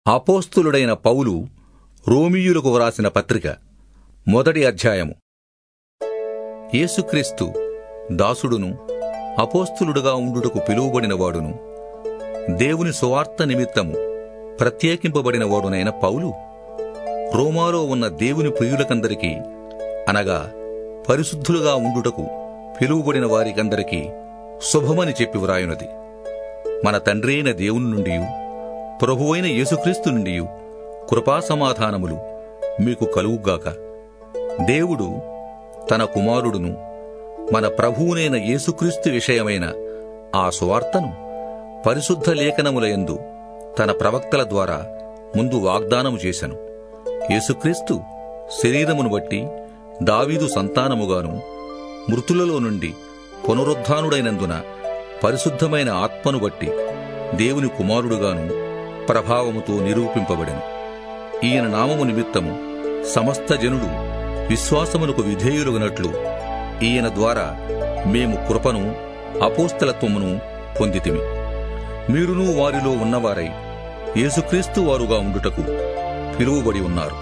అపోస్తలుడైన పౌలు రోమీయులకు వ్రాసిన పత్రిక 1వ అధ్యాయము. యేసుక్రీస్తు దాసుడును అపోస్తలుడుగా ఉండుటకు పిలువబడినవాడును దేవుని సువార్త నిమిత్తము ప్రత్యేకింపబడినవాడునైన పౌలు రోమాలో ఉన్న దేవుని ప్రియులకందరికీ, అనగా పరిశుద్ధులుగా ఉండుటకు పిలువబడిన వారికందరికీ శుభమని చెప్పి వ్రాయునది. మన తండ్రి అయిన దేవుని నుండి, ప్రభువైన యేసుక్రీస్తు నుండి కృపా సమాధానములు మీకు కలుగుగాక. దేవుడు తన కుమారుడును మన ప్రభువునైన యేసుక్రీస్తు విషయమైన ఆ సువార్తను పరిశుద్ధ లేఖనములయందు తన ప్రవక్తల ద్వారా ముందు వాగ్దానము చేశను. యేసుక్రీస్తు శరీరమును బట్టి దావీదు సంతానముగాను, మృతులలో నుండి పునరుద్ధానుడైనందున పరిశుద్ధమైన ఆత్మను బట్టి దేవుని కుమారుడుగాను ప్రభావముతో నిరూపింపబడెను. ఈయన నామము నిమిత్తము సమస్త జనులు విశ్వాసమునకు విధేయులుగునట్లు ఈయన ద్వారా మేము కృపను, అపోస్తలత్వమును పొందితిమి. మీరును వారిలో ఉన్నవారై యేసుక్రీస్తు వారుగా ఉండుటకు పిలువబడి ఉన్నారు.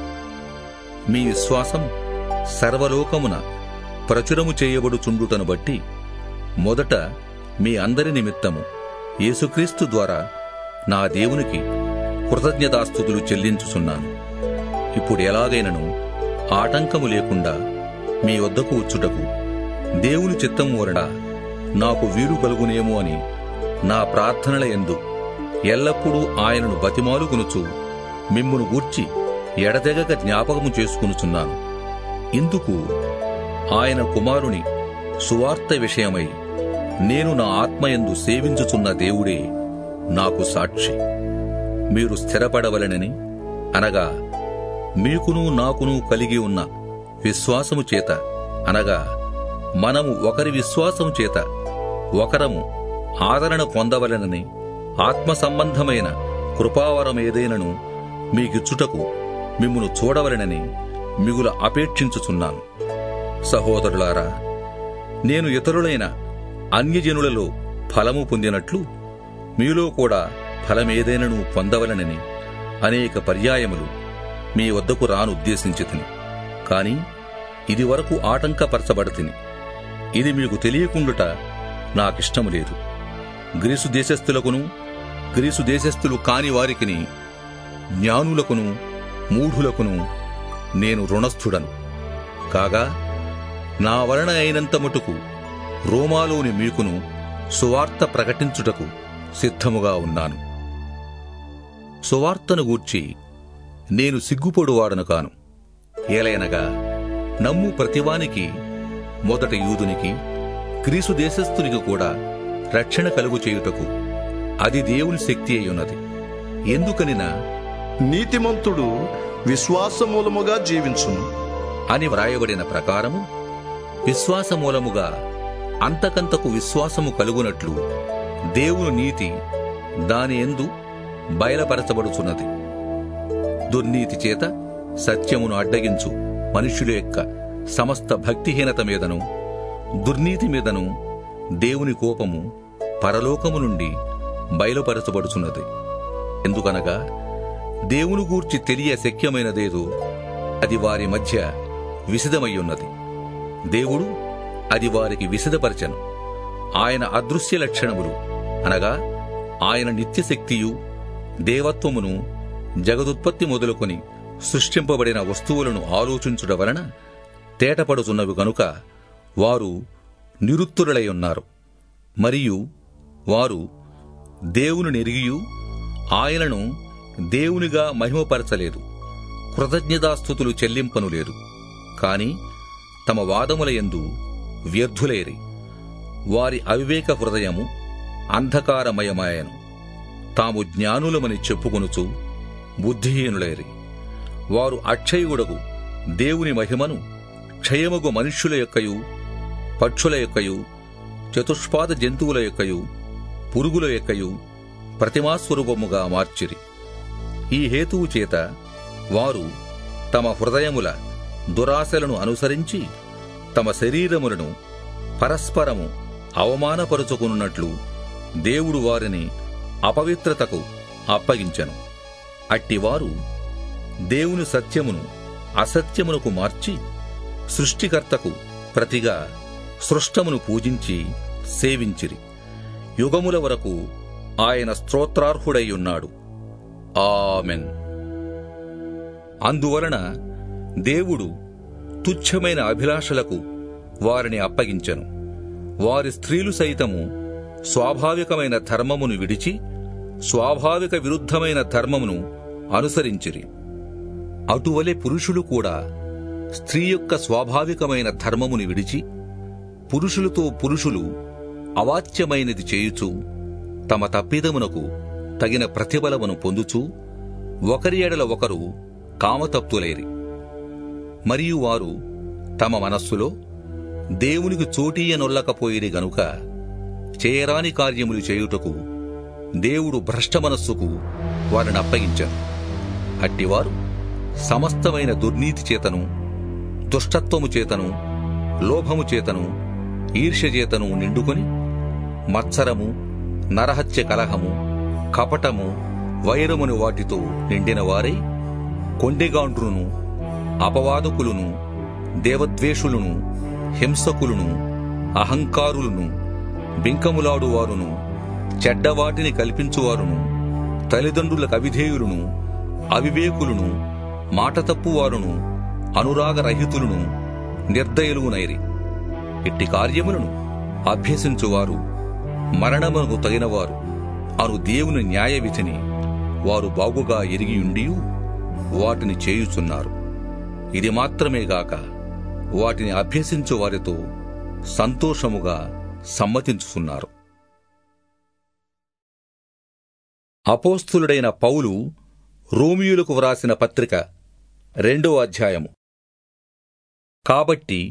మీ విశ్వాసం సర్వలోకమున ప్రచురము చేయబడుచుండుటను బట్టి మొదట మీ అందరి నిమిత్తము యేసుక్రీస్తు ద్వారా నా దేవునికి కృతజ్ఞతాస్తుతులు చెల్లించుచున్నాను. ఇప్పుడు ఎలాగైనను ఆటంకము లేకుండా మీ వద్దకు వచ్చుటకు దేవుని చిత్తము వలన నాకు వీలు కలుగునేమో అని నా ప్రార్థనల యందు ఎల్లప్పుడూ ఆయనను బతిమాలుకొనుచు మిమ్మును గూర్చి ఎడతెగక జ్ఞాపకము చేసుకొనుచున్నాను. ఇందుకు ఆయన కుమారుని సువార్త విషయమై నేను నా ఆత్మయందు సేవించుచున్న దేవుడే నాకు సాక్షి. మీరు స్థిరపడవలెనని, అనగా మీకును నాకును కలిగి ఉన్న విశ్వాసము చేత, అనగా మనము ఒకరి విశ్వాసము చేత ఒకరము ఆదరణ పొందవలెనని ఆత్మ సంబంధమైన కృపావరమేదైనను మీకిచ్చుటకు మిమ్మును చూడవలెనని మిగుల అపేక్షించుచున్నాను. సహోదరులారా, నేను ఇతరులైన అన్యజనులలో ఫలము పొందినట్లు మీలో కూడా ఫలమేదైనను పొందవలనని అనేక పర్యాయములు మీ వద్దకు రానుద్దేశించితిని. కాని ఇది వరకు ఆటంకపరచబడతిని. ఇది మీకు తెలియకుండుట నాకిష్టము లేదు. గ్రీసు దేశస్థులకును గ్రీసు దేశస్థులు కాని వారికిని, జ్ఞానులకును మూఢులకును నేను రుణస్థుడను. కాగా నా వలన అయినంత మటుకు రోమాలోని మీకును సువార్త ప్రకటించుటకు సిద్ధముగా ఉన్నాను. సువార్తను గూర్చి నేను సిగ్గుపడువాడను కాను. ఏలయనగా నమ్ము ప్రతివానికి, మొదట యూదునికి, గ్రీసు దేశస్థునికి కూడా రక్షణ కలుగు చేయుటకు అది దేవుని శక్తి అయ్యున్నది. ఎందుకనినా నీతిమంతుడు విశ్వాసమూలముగా జీవించును అని వ్రాయబడిన ప్రకారము విశ్వాసమూలముగా అంతకంతకు విశ్వాసము కలుగునట్లు దేవుని నీతి దాని యందు బయలుపరచబడుచున్నది. దుర్నీతి చేత సత్యమును అడ్డగించు మనుష్యుల యొక్క సమస్త భక్తిహీనత మీదను, దుర్నీతి మీదను దేవుని కోపము పరలోకము నుండి బయలుపరచబడుచున్నది. ఎందుకనగా దేవుని గూర్చి తెలియ శక్యమైనదేదో అది వారి మధ్య విశదమయ్యున్నది. దేవుడు అది వారికి విశదపరచను. ఆయన అదృశ్య లక్షణములు, అనగా ఆయన నిత్యశక్తియు దేవత్వమును జగదుత్పత్తి మొదలుకొని సృష్టింపబడిన వస్తువులను ఆలోచించుట వలన తేటపడుచున్నవి గనుక వారు నిరుత్తరులై ఉన్నారు. మరియు వారు దేవుని నెరిగియు ఆయనను దేవునిగా మహిమపరచలేదు, కృతజ్ఞతాస్తుతులు చెల్లింపనులేదు. కాని తమ వాదములయందు వ్యర్థులైరి. వారి అవివేక హృదయము అంధకారమయమాయను. తాము జ్ఞానులమని చెప్పుకొనుచు బుద్ధిహీనులైరి. వారు అక్షయుడగు దేవుని మహిమను క్షయమగు మనుష్యుల యొక్కయు, పక్షుల యొక్కయు, చతుష్పాద జంతువుల యొక్కయు, పురుగుల యొక్కయు ప్రతిమాస్వరూపముగా మార్చిరి. ఈ హేతువు చేత వారు తమ హృదయముల దురాశలను అనుసరించి తమ శరీరములను పరస్పరము అవమానపరుచుకున్నట్లు దేవుడు వారిని అపవిత్రతకు అప్పగించెను. అట్టివారు దేవుని సత్యమును అసత్యమునకు మార్చి సృష్టికర్తకు ప్రతిగా సృష్టమును పూజించి సేవించిరి. యుగముల వరకు ఆయన స్తోత్రార్హుడై ఉన్నాడు. ఆమెన్. అందువలన దేవుడు తుచ్చమైన అభిలాషలకు వారిని అప్పగించెను. వారి స్త్రీలు సైతము స్వాభావికమైన ధర్మమును విడిచి స్వాభావిక విరుద్ధమైన ధర్మమును అనుసరించిరి. అటువలే పురుషులు కూడా స్త్రీ యొక్క స్వాభావికమైన ధర్మమును విడిచి పురుషులతో పురుషులు అవాచ్యమైనది చేయుచు తమ తప్పిదమునకు తగిన ప్రతిఫలమును పొందుచూ ఒకరి ఎడల ఒకరు కామతప్తులైరి. మరియు వారు తమ మనస్సులో దేవునికి చోటీయనొల్లకపోయిరి గనుక చేయరాని కార్యములు చేయుటకు దేవుడు భ్రష్ట మనస్సుకు వారిని అప్పగించారు. అట్టివారు సమస్తమైన దుర్నీతి చేతను, దుష్టత్వము చేతను, లోభము చేతను, ఈర్ష్య చేతను నిండుకొని మత్సరము, నరహత్య, కలహము, కపటము, వైరముని వాటితో నిండిన వారై కొండెగాండ్రును, అపవాదకులను, దేవద్వేషులను, హింసకులను, అహంకారులను, బింకములాడువారును, చెడ్డవాటిని కల్పించువారును, తల్లిదండ్రులకు అవిధేయులను, అవివేకులను, మాట తప్పువారును, అనురాగరహితులను, నిర్దయులునైరి. ఇట్టి కార్యములను అభ్యసించువారు మరణమునకు తగినవారు అను దేవుని న్యాయవిధిని వారు బాగుగా ఎరిగియుండియు వాటిని చేయుచున్నారు. ఇది మాత్రమేగాక వాటిని అభ్యసించు వారితో సంతోషముగా సమ్మతించుచున్నారు. అపోస్తులుడైన పౌలు రోమియులకు వ్రాసిన పత్రిక 2వ అధ్యాయము. కాబట్టి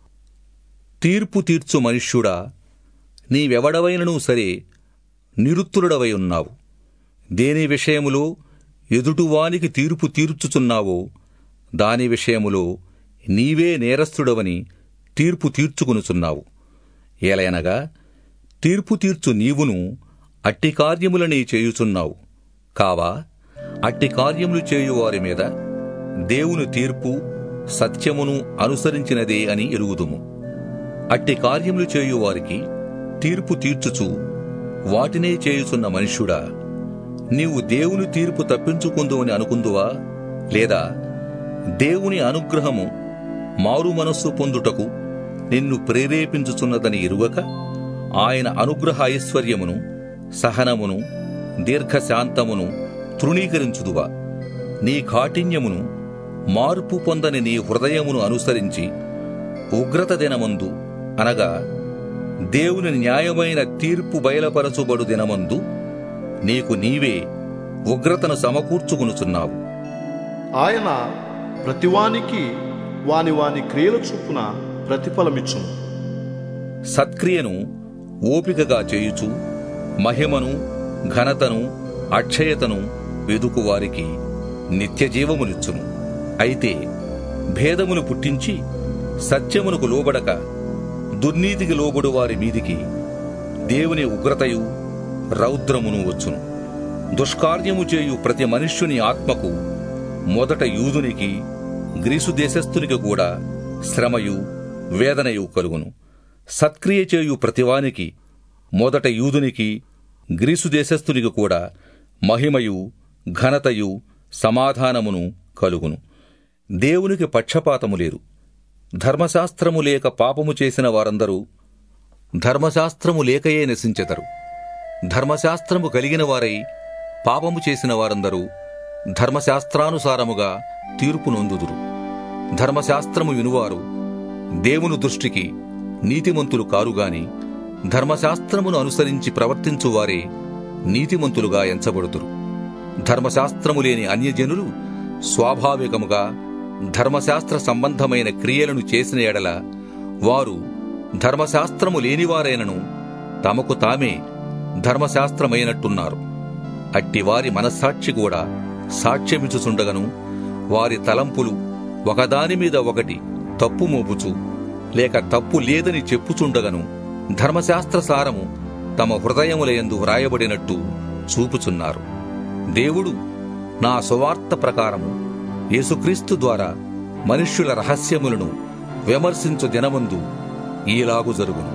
తీర్పు తీర్చు మనుష్యుడా, నీవెవడవైనను సరే నిరుత్తులుడవై ఉన్నావు. దేని విషయములో ఎదుటివానికి తీర్పు తీర్చుచున్నావో దాని విషయములో నీవే నేరస్తుడవని తీర్పు తీర్చుకునుచున్నావు. ఏలయనగా తీర్పు తీర్చు నీవును అట్టి కార్యములనే చేయుచున్నావు కావా? అట్టి కార్యములు చేయువారి మీద దేవుని తీర్పు సత్యమును అనుసరించినదే అని ఎరుగుదుము. అట్టి కార్యములు చేయువారికి తీర్పు తీర్చుచు వాటినే చేయుచున్న మనుష్యుడా, నీవు దేవుని తీర్పు తప్పించుకుందువని అనుకుందువా? లేదా దేవుని అనుగ్రహము మారు మనస్సు పొందుటకు నిన్ను ప్రేరేపించుచున్నదని ఎరుగక ఆయన అనుగ్రహ ఐశ్వర్యమును, సహనమును, దీర్ఘశాంతమును తృణీకరించుదువా? నీ కాఠిన్యమును మార్పు పొందని నీ హృదయమును అనుసరించి ఉగ్రత దినమందు, అనగా దేవుని న్యాయమైన తీర్పు బయలుపరచుబడు దినమందు నీకు నీవే ఉగ్రతను సమకూర్చుకునుచున్నావు. ఆయన ప్రతివానికి వాని వాని క్రియల చొప్పున ప్రతిఫలమిచ్చును. సత్క్రియను ఓపికగా చేయుచు మహిమను, ఘనతను, అక్షయతను వెదుకువారికి నిత్యజీవమునిచ్చును. అయితే భేదమును పుట్టించి సత్యమునకు లోబడక దుర్నీతికి లోబడు వారి మీదికి దేవుని ఉగ్రతయు రౌద్రమును వచ్చును. దుష్కార్యము చేయు ప్రతి మనుష్యుని ఆత్మకు మొదట యూదునికి, గ్రీసు దేశస్థునికి కూడా శ్రమయు వేదనయు కలుగును. సత్క్రియ చేయు ప్రతివానికి మొదట యూదునికి, గ్రీసు దేశస్థునికి కూడా మహిమయు, ఘనతయు, సమాధానమును కలుగును. దేవునికి పక్షపాతము లేదు. ధర్మశాస్త్రము లేక పాపము చేసిన వారందరూ ధర్మశాస్త్రము లేకయే నశించెదరు. ధర్మశాస్త్రము కలిగిన వారై పాపము చేసిన వారందరూ ధర్మశాస్త్రానుసారముగా తీర్పు నొందుదురు. ధర్మశాస్త్రము వినువారు దేవుని దృష్టికి నీతిమంతులు కారుగాని ధర్మశాస్త్రమును అనుసరించి ప్రవర్తించువారే నీతిమంతులుగా ఎంచబడుదురు. ధర్మశాస్త్రము లేని అన్యజనులు స్వాభావికముగా ధర్మశాస్త్ర సంబంధమైన క్రియలను చేసిన ఎడల వారు ధర్మశాస్త్రము లేనివారైనను తమకు తామే ధర్మశాస్త్రమైనట్టున్నారు. అట్టివారి మనస్సాక్షి కూడా సాక్ష్యమిచ్చుచుండగను వారి తలంపులు ఒకదానిమీద ఒకటి తప్పు మోపుచు లేక తప్పు లేదని చెప్పుచుండగను ధర్మశాస్త్ర సారము తమ హృదయములయందు వ్రాయబడినట్టు చూపుచున్నారు. దేవుడు నా సువార్త ప్రకారము యేసుక్రీస్తు ద్వారా మనుష్యుల రహస్యములను విమర్శించు దినమందు ఈలాగు జరుగును.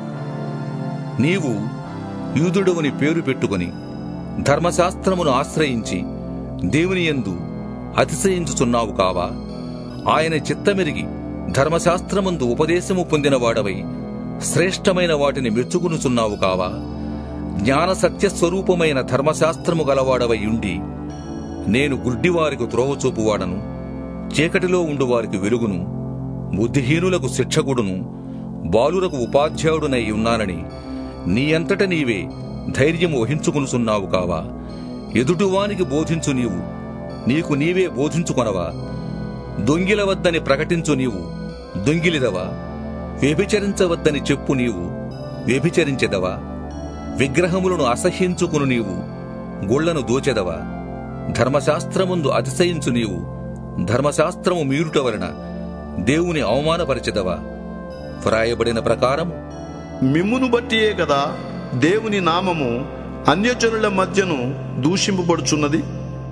నీవు యూదుడవని పేరు పెట్టుకొని ధర్మశాస్త్రమును ఆశ్రయించి దేవుని యందు అతిశయించుచున్నావు కావా? ఆయన చిత్తమెరిగి ధర్మశాస్త్రమందు ఉపదేశము పొందినవాడవై శ్రేష్టమైన వాటిని మెచ్చుకునుచున్నావు కావా? జ్ఞాన సత్యస్వరూపమైన ధర్మశాస్త్రము గలవాడవై ఉండి నేను గుడ్డివారికి త్రోవచూపువాడను, చీకటిలో ఉండువారికి వెలుగును, బుద్ధిహీనులకు శిక్షకుడును, బాలురకు ఉపాధ్యాయుడునై ఉన్నానని నీ అంతట నీవే ధైర్యము వహించుకునుచున్నావు కావా? ఎదుటివానికి బోధించు నీవు నీకు నీవే బోధించుకొనవా? దొంగిలవద్దని ప్రకటించు నీవు దొంగిలిదవా? వ్యభిచరించవద్దని చెప్పు నీవు వ్యభిచరించెదవా? విగ్రహములను అసహ్యించుకును నీవు గుళ్లను దోచెదవా? ధర్మశాస్త్రముందు అతిశయించు నీవు ధర్మశాస్త్రము మీరుట వలన దేవుని అవమానపరిచెదవా? వ్రాయబడిన ప్రకారం మిమ్మును బట్టియే కదా దేవుని నామము అన్యజనుల మధ్యను దూషింపబడుచున్నది.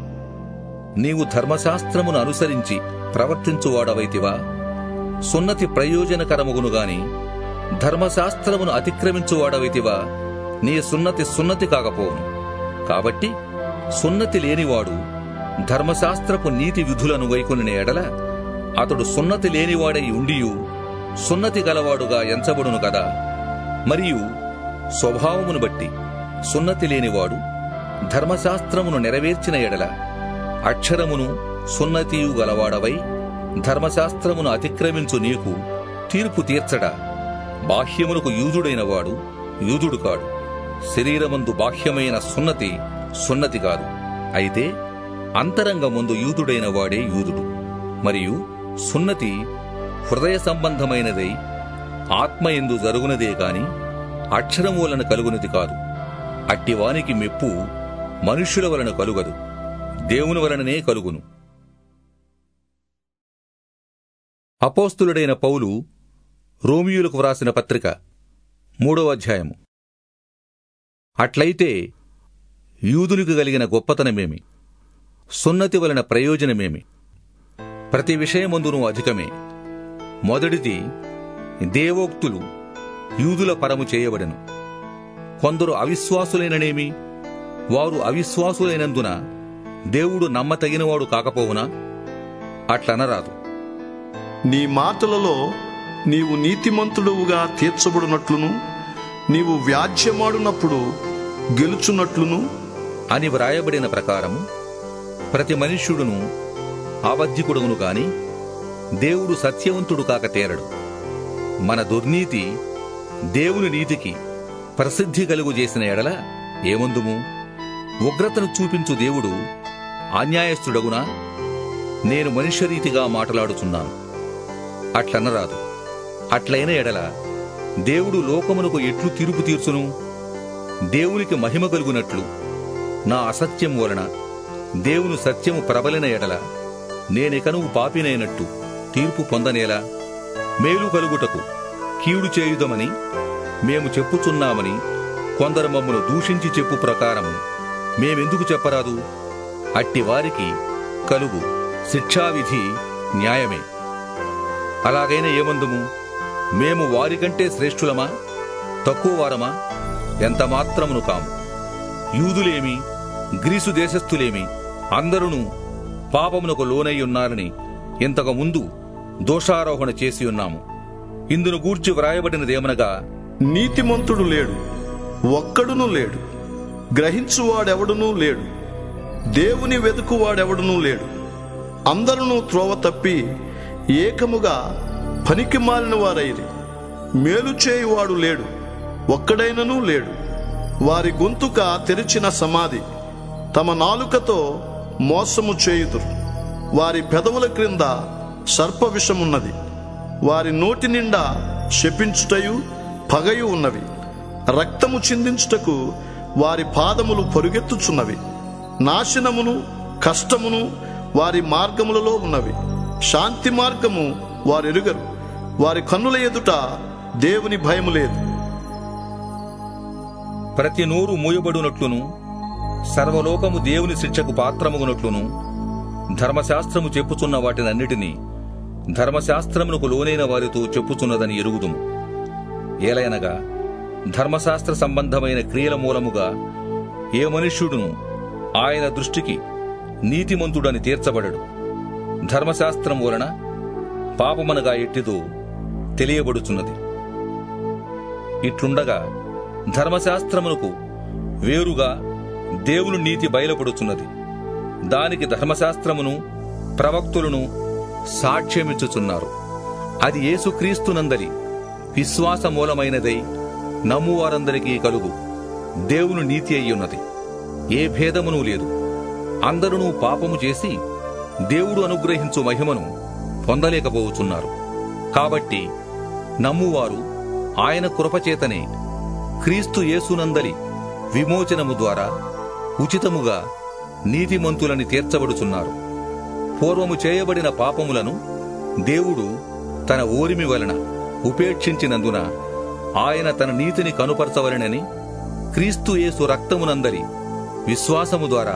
నీవు ధర్మశాస్త్రమును అనుసరించి ప్రవర్తించువాడవైతివా? సున్నతి ప్రయోజనకరముగును గాని ధర్మశాస్త్రమును అతిక్రమించువాడవైతివా? నీ సున్నతి కాకపోవును. కాబట్టి సున్నతి లేనివాడు ధర్మశాస్త్రపు నీతి విధులను గైకొనిన ఎడల అతడు సున్నతి లేనివాడై ఉండియు సున్నతి గలవాడుగా ఎంచబడును కదా. మరియు స్వభావమును బట్టి సున్నతి లేనివాడు ధర్మశాస్త్రమును నెరవేర్చిన ఎడల అక్షరమును సున్నతియు గలవాడవై ధర్మశాస్త్రమును అతిక్రమించు నీకు తీర్పు తీర్చడా? బాహ్యమునకు యూదుడైన వాడు యూదుడు కాడు. శరీరమందు బాహ్యమైన సున్నతి కాదు. అయితే అంతరంగమందు యూదుడైన వాడే యూదుడు. మరియు సున్నతి హృదయ సంబంధమైనదై ఆత్మయందు జరుగునదే కాని అక్షరము వలన కలుగునది కాదు. అట్టివానికి మెప్పు మనుష్యుల వలన కలుగదు, దేవుని వలననే కలుగును. అపోస్తులుడైన పౌలు రోమియోలకు వ్రాసిన పత్రిక 3వ అధ్యాయము. అట్లయితే యూదునికి కలిగిన గొప్పతనమేమి? సున్నతి వలన ప్రయోజనమేమి? ప్రతి విషయమందును అధికమే. మొదటిది, దేవోక్తులు యూదుల పరము చేయబడెను. కొందరు అవిశ్వాసులైననేమి? వారు అవిశ్వాసులైనందున దేవుడు నమ్మతగినవాడు కాకపోవునా? అట్లనరాదు. నీ మాటలలో నీవు నీతిమంతుడువుగా తీర్చబడినట్లును నీవు వ్యాజ్యమాడునప్పుడు గెలుచున్నట్లును అని వ్రాయబడిన ప్రకారము ప్రతి మనుష్యుడును అబద్ధికుడును గాని దేవుడు సత్యవంతుడు కాక తేరడు. మన దుర్నీతి దేవుని నీతికి ప్రసిద్ధి కలుగు చేసిన ఎడల ఏమందుము? ఉగ్రతను చూపించు దేవుడు అన్యాయస్థుడగునా? నేను మనుష్యరీతిగా మాట్లాడుచున్నాను. అట్లనరాదు. అట్లైన ఎడల దేవుడు లోకమునకు ఎట్లు తీర్పు తీర్చును? దేవునికి మహిమ కలుగునట్లు నా అసత్యం వలన దేవుని సత్యము ప్రబలిన ఎడల నేనికను పాపినైనట్టు తీర్పు పొందనేలా? మేలు కలుగుటకు కీడు చేయుదమని మేము చెప్పుచున్నామని కొందరు మమ్మను దూషించి చెప్పు ప్రకారము మేమెందుకు చెప్పరాదు? అట్టి వారికి కలుగు శిక్షావిధి న్యాయమే. అలాగైన ఏమందుము? మేము వారికంటే శ్రేష్ఠులమా? తక్కువ వారమా? ఎంత మాత్రమును కాము. యూదులేమి గ్రీసు దేశస్థులేమి అందరూ పాపమునకు లోనయ్యున్నారని ఇంతకు ముందు దోషారోహణ చేసి ఉన్నాము. ఇందును గూర్చి వ్రాయబడినదేమనగా, నీతిమంతుడు లేడు, ఒక్కడునూ లేడు, గ్రహించువాడెవడునూ లేడు, దేవుని వెతుకువాడెవడునూ లేడు. అందరూ త్రోవ తప్పి ఏకముగా పనికి మాలిన వారైరి. మేలు చేయువాడు లేడు, ఒక్కడైననూ లేడు. వారి గొంతుక తెరిచిన సమాధి, తమ నాలుకతో మోసము చేయుదురు. వారి పెదవుల క్రింద సర్ప విషమున్నది. వారి నోటి నిండా శపించుటయు పగయు ఉన్నవి. రక్తము చిందించుటకు వారి పాదములు పరుగెత్తుచున్నవి. నాశనమును కష్టమును వారి మార్గములలో ఉన్నవి. శాంతి మార్గము వారెరుగరు. వారి కన్నుల ఎదుట దేవుని భయము లేదు. ప్రతి నోరు మూయబడునట్లును సర్వలోకము దేవుని శిక్షకు పాత్రమగునట్లును ధర్మశాస్త్రము చెప్పుచున్న వాటినన్నిటినీ ధర్మశాస్త్రమునకు లోనైన వారితో చెప్పుచున్నదని ఎరుగుదుము. ఏలయనగా ధర్మశాస్త్ర సంబంధమైన క్రియల మూలముగా ఏ మనుష్యుడును ఆయన దృష్టికి నీతిమంతుడని తీర్చబడడు. ధర్మశాస్త్రం వలన పాపమనగా ఎట్టిదో తెలియబడుచున్నది. ఇట్లుండగా ధర్మశాస్త్రమునకు వేరుగా దేవుని నీతి బయలుపడుచున్నది. దానికి ధర్మశాస్త్రమును ప్రవక్తులను సాక్ష్యమిచ్చుచున్నారు. అది యేసుక్రీస్తునందలి విశ్వాస మూలమైనదై నమ్మువారందరికీ కలుగు దేవుని నీతి అయ్యున్నది. ఏ భేదమునూ లేదు. అందరూ పాపము చేసి దేవుడు అనుగ్రహించు మహిమను పొందలేకపోతున్నారు. కాబట్టి నమ్మువారు ఆయన కృపచేతనే క్రీస్తు యేసునందలి విమోచనము ద్వారా ఉచితముగా నీతిమంతులని తీర్చబడుచున్నారు. పూర్వము చేయబడిన పాపములను దేవుడు తన ఓరిమి వలన ఉపేక్షించినందున ఆయన తన నీతిని కనుపరచవలెనని క్రీస్తు యేసు రక్తమునందరి విశ్వాసము ద్వారా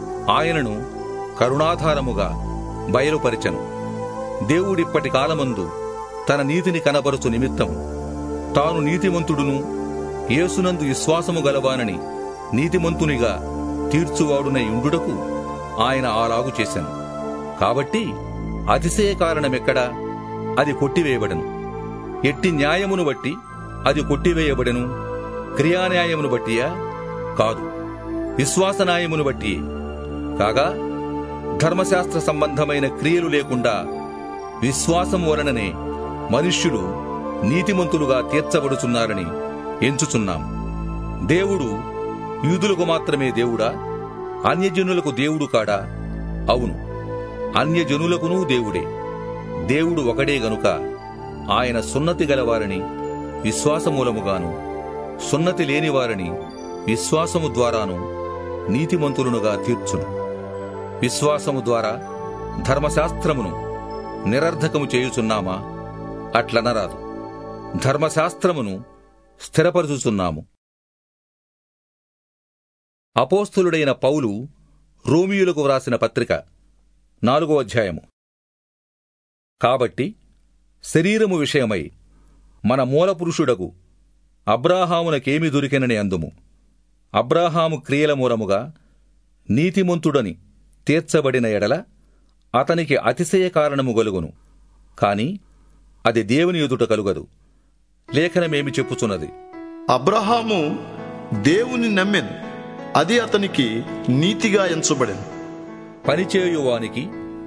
ఆయనను కరుణాధారముగా బయలుపరిచెను. దేవుడిప్పటి కాలమందు తన నీతిని కనపరచు నిమిత్తము తాను నీతిమంతుడును యేసునందు విశ్వాసము గలవానని నీతిమంతునిగా తీర్చువాడునై ఉండుటకు ఆయన అలాగు చేశాను. కాబట్టి అతిశయ కారణమెక్కడా? అది కొట్టివేయబడెను. ఎట్టి న్యాయమును బట్టి అది కొట్టివేయబడెను? క్రియాన్యాయమును బట్టియా? కాదు, విశ్వాస న్యాయమును బట్టి. కాగా ధర్మశాస్త్ర సంబంధమైన క్రియలు లేకుండా విశ్వాసం వలననే మనుష్యులు నీతిమంతులుగా తీర్చబడుచున్నారని ఎంచుచున్నాం. దేవుడు యూదులకు మాత్రమే దేవుడా? అన్యజనులకు దేవుడు కాడా? అవును, అన్యజనులకునూ దేవుడే. దేవుడు ఒకడే గనుక ఆయన సున్నతి గలవారిని విశ్వాసమూలముగాను సున్నతి లేనివారిని విశ్వాసము ద్వారాను నీతిమంతులునుగా తీర్చును. విశ్వాసము ద్వారా ధర్మశాస్త్రమును నిరర్ధకము చేయుచున్నామా? అట్లనరాదు. ధర్మశాస్త్రమును స్థిరపరచుచున్నాము. అపోస్తలుడైన పౌలు రోమియులకు వ్రాసిన పత్రిక 4వ అధ్యాయము. కాబట్టి శరీరము విషయమై మన మూలపురుషుడగు అబ్రాహామునకేమి దొరికెనని అందుము. అబ్రాహాము క్రియల మూలముగా నీతిమంతుడని తీర్చబడిన ఎడల అతనికి అతిశయ కారణము గలుగును. కాని అది దేవుని ఎదుట కలుగదు. లేఖనమేమి చెప్పుచున్నది? అబ్రహాము దేవుని నమ్మెను, అది అతనికి నీతిగా ఎంచబడెను. పనిచేయువానికి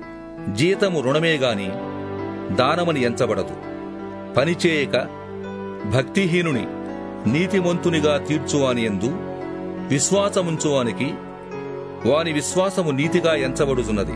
జీతము రుణమే గాని దానమని ఎంచబడదు. పనిచేయక భక్తిహీనుని నీతిమంతునిగా తీర్చువాని యందు విశ్వాసముంచువానికి వాని విశ్వాసము నీతిగా ఎంచబడుతున్నది.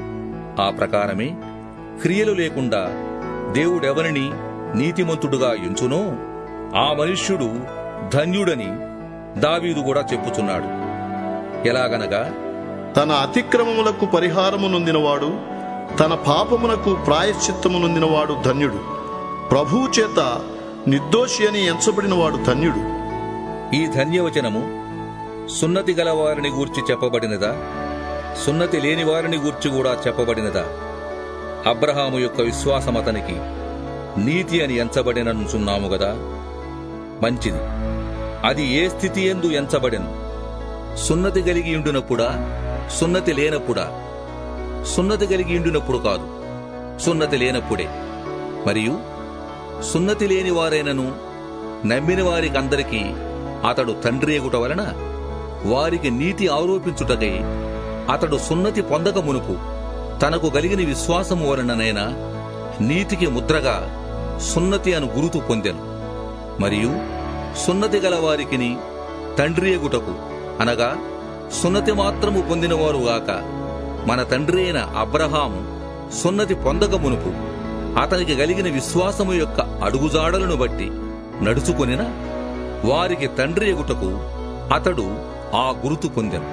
ఆ ప్రకారమే క్రియలు లేకుండా దేవుడెవరిని నీతిమంతుడుగా ఎంచునో ఆ మనుష్యుడు ధన్యుడని దావీదు కూడా చెప్పుచున్నాడు. ఎలాగనగా, తన అతిక్రమములకు పరిహారము నొందినవాడు, తన పాపమునకు ప్రాయశ్చిత్తము నొందినవాడు ధన్యుడు. ప్రభువు చేత నిర్దోషి అని ఎంచబడినవాడు ధన్యుడు. ఈ ధన్యవచనము సున్నతి గలవారిని గూర్చి చెప్పబడినదా? సున్నతి లేని వారిని గూర్చి కూడా చెప్పబడినదా? అబ్రహాము యొక్క విశ్వాసం అతనికి నీతి అని ఎంచబడిననుచున్నాము గదా. మంచిది. అది ఏ స్థితి యందు ఎంచబడెను? సున్నతి కలిగి ఉండినప్పుడా? సున్నతి లేనప్పుడా? సున్నతి కలిగి ఉండినప్పుడు కాదు, సున్నతి లేనప్పుడే. మరియు సున్నతి లేని వారైనను నమ్మిన వారికందరికీ అతడు తండ్రి ఎగుట వలన వారికి నీతి ఆరోపించుటకై అతడు సున్నతి పొందక మునుపు తనకు కలిగిన విశ్వాసము వలననైనా నీతికి ముద్రగా సున్నతి అను గురుతు పొందెను. మరియు సున్నతి గల వారికిని తండ్రి ఎగుటకు, అనగా సున్నతి మాత్రము పొందినవారుగాక మన తండ్రి అయిన అబ్రహాము సున్నతి పొందక మునుపు అతనికి కలిగిన విశ్వాసము యొక్క అడుగుజాడలను బట్టి నడుచుకొనిన వారికి తండ్రి ఎగుటకు అతడు ఆ గురుతు పొందెను.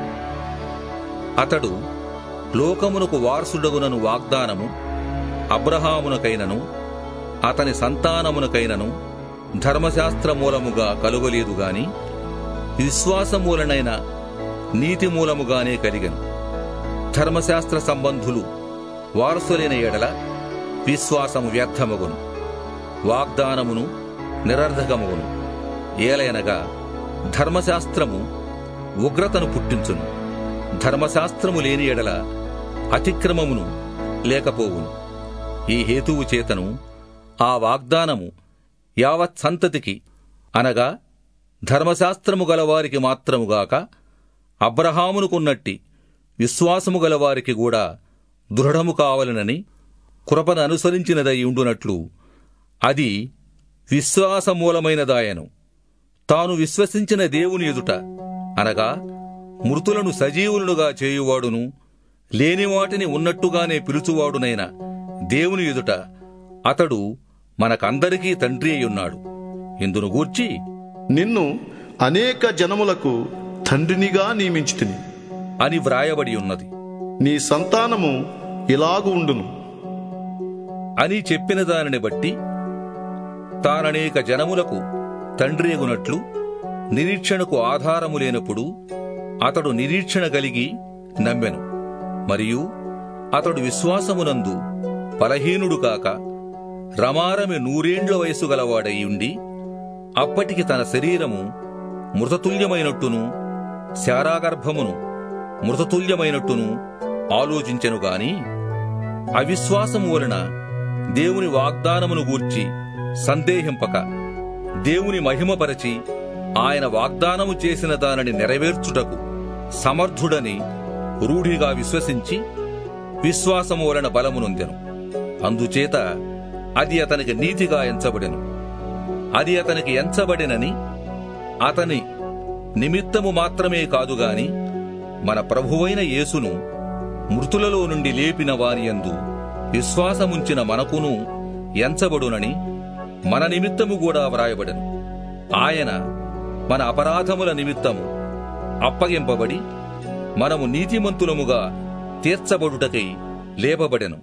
అతడు లోకమునకు వారసుడగునను వాగ్దానము అబ్రహామునకైనను అతని సంతానమునకైనను ధర్మశాస్త్ర మూలముగా కలుగలేదు గాని విశ్వాసమూలనైన నీతి మూలముగానే కలిగెను. ధర్మశాస్త్ర సంబంధులు వారసులైన ఎడల విశ్వాసము వ్యర్థమగును, వాగ్దానమును నిరర్ధకమగును. ఏలయనగా ధర్మశాస్త్రము ఉగ్రతను పుట్టించును, ధర్మశాస్త్రము లేని ఎడల అతిక్రమమును లేకపోవును. ఈ హేతువు చేతను ఆ వాగ్దానము యావత్ సంతతికి, అనగా ధర్మశాస్త్రము గలవారికి మాత్రముగాక అబ్రహామునుకున్నట్టి విశ్వాసము గలవారికి కూడా దృఢము కావలనని కృపను అనుసరించినదై ఉండునట్లు అది విశ్వాసమూలమైనదాయను. తాను విశ్వసించిన దేవుని ఎదుట, అనగా మృతులను సజీవులుగా చేయువాడును లేని వాటిని ఉన్నట్టుగానే పిలుచువాడునైన దేవుని ఎదుట అతడు మనకందరికీ తండ్రి అయ్యున్నాడు. ఇందును గూర్చి నిన్ను అనేక జనములకు తండ్రినిగా నియమించితిని అని వ్రాయబడి ఉన్నది. నీ సంతానము ఇలాగు ఉండును అని చెప్పిన దానిని బట్టి తాననేక జనములకు తండ్రి అగునట్లు నిరీక్షణకు ఆధారము లేనప్పుడు అతడు నిరీక్షణ కలిగి నమ్మెను. మరియు అతడు విశ్వాసమునందు బలహీనుడు కాక రమారమి 100 వయసు గలవాడై ఉండి అప్పటికి తన శరీరము మృతతుల్యమైనట్టును శారాగర్భమును మృతతుల్యమైనట్టును ఆలోచించెను గాని అవిశ్వాసము వలన దేవుని వాగ్దానమును గూర్చి సందేహింపక దేవుని మహిమపరచి ఆయన వాగ్దానము చేసిన దానిని నెరవేర్చుటకు సమర్థుడని రూఢిగా విశ్వసించి విశ్వాసము వలన బలమునొందెను. అందుచేత అది అతనికి నీతిగా ఎంచబడెను. అది అతనికి ఎంచబడినని అతని నిమిత్తము మాత్రమే కాదుగాని మన ప్రభువైన యేసును మృతులలో నుండి లేపిన వానియందు విశ్వాసముంచిన మనకును ఎంచబడునని మన నిమిత్తము కూడా వ్రాయబడెను. ఆయన మన అపరాధముల నిమిత్తము అప్పగింపబడి మనము నీతిమంతులముగా తీర్చబడుటకై లేపబడెను.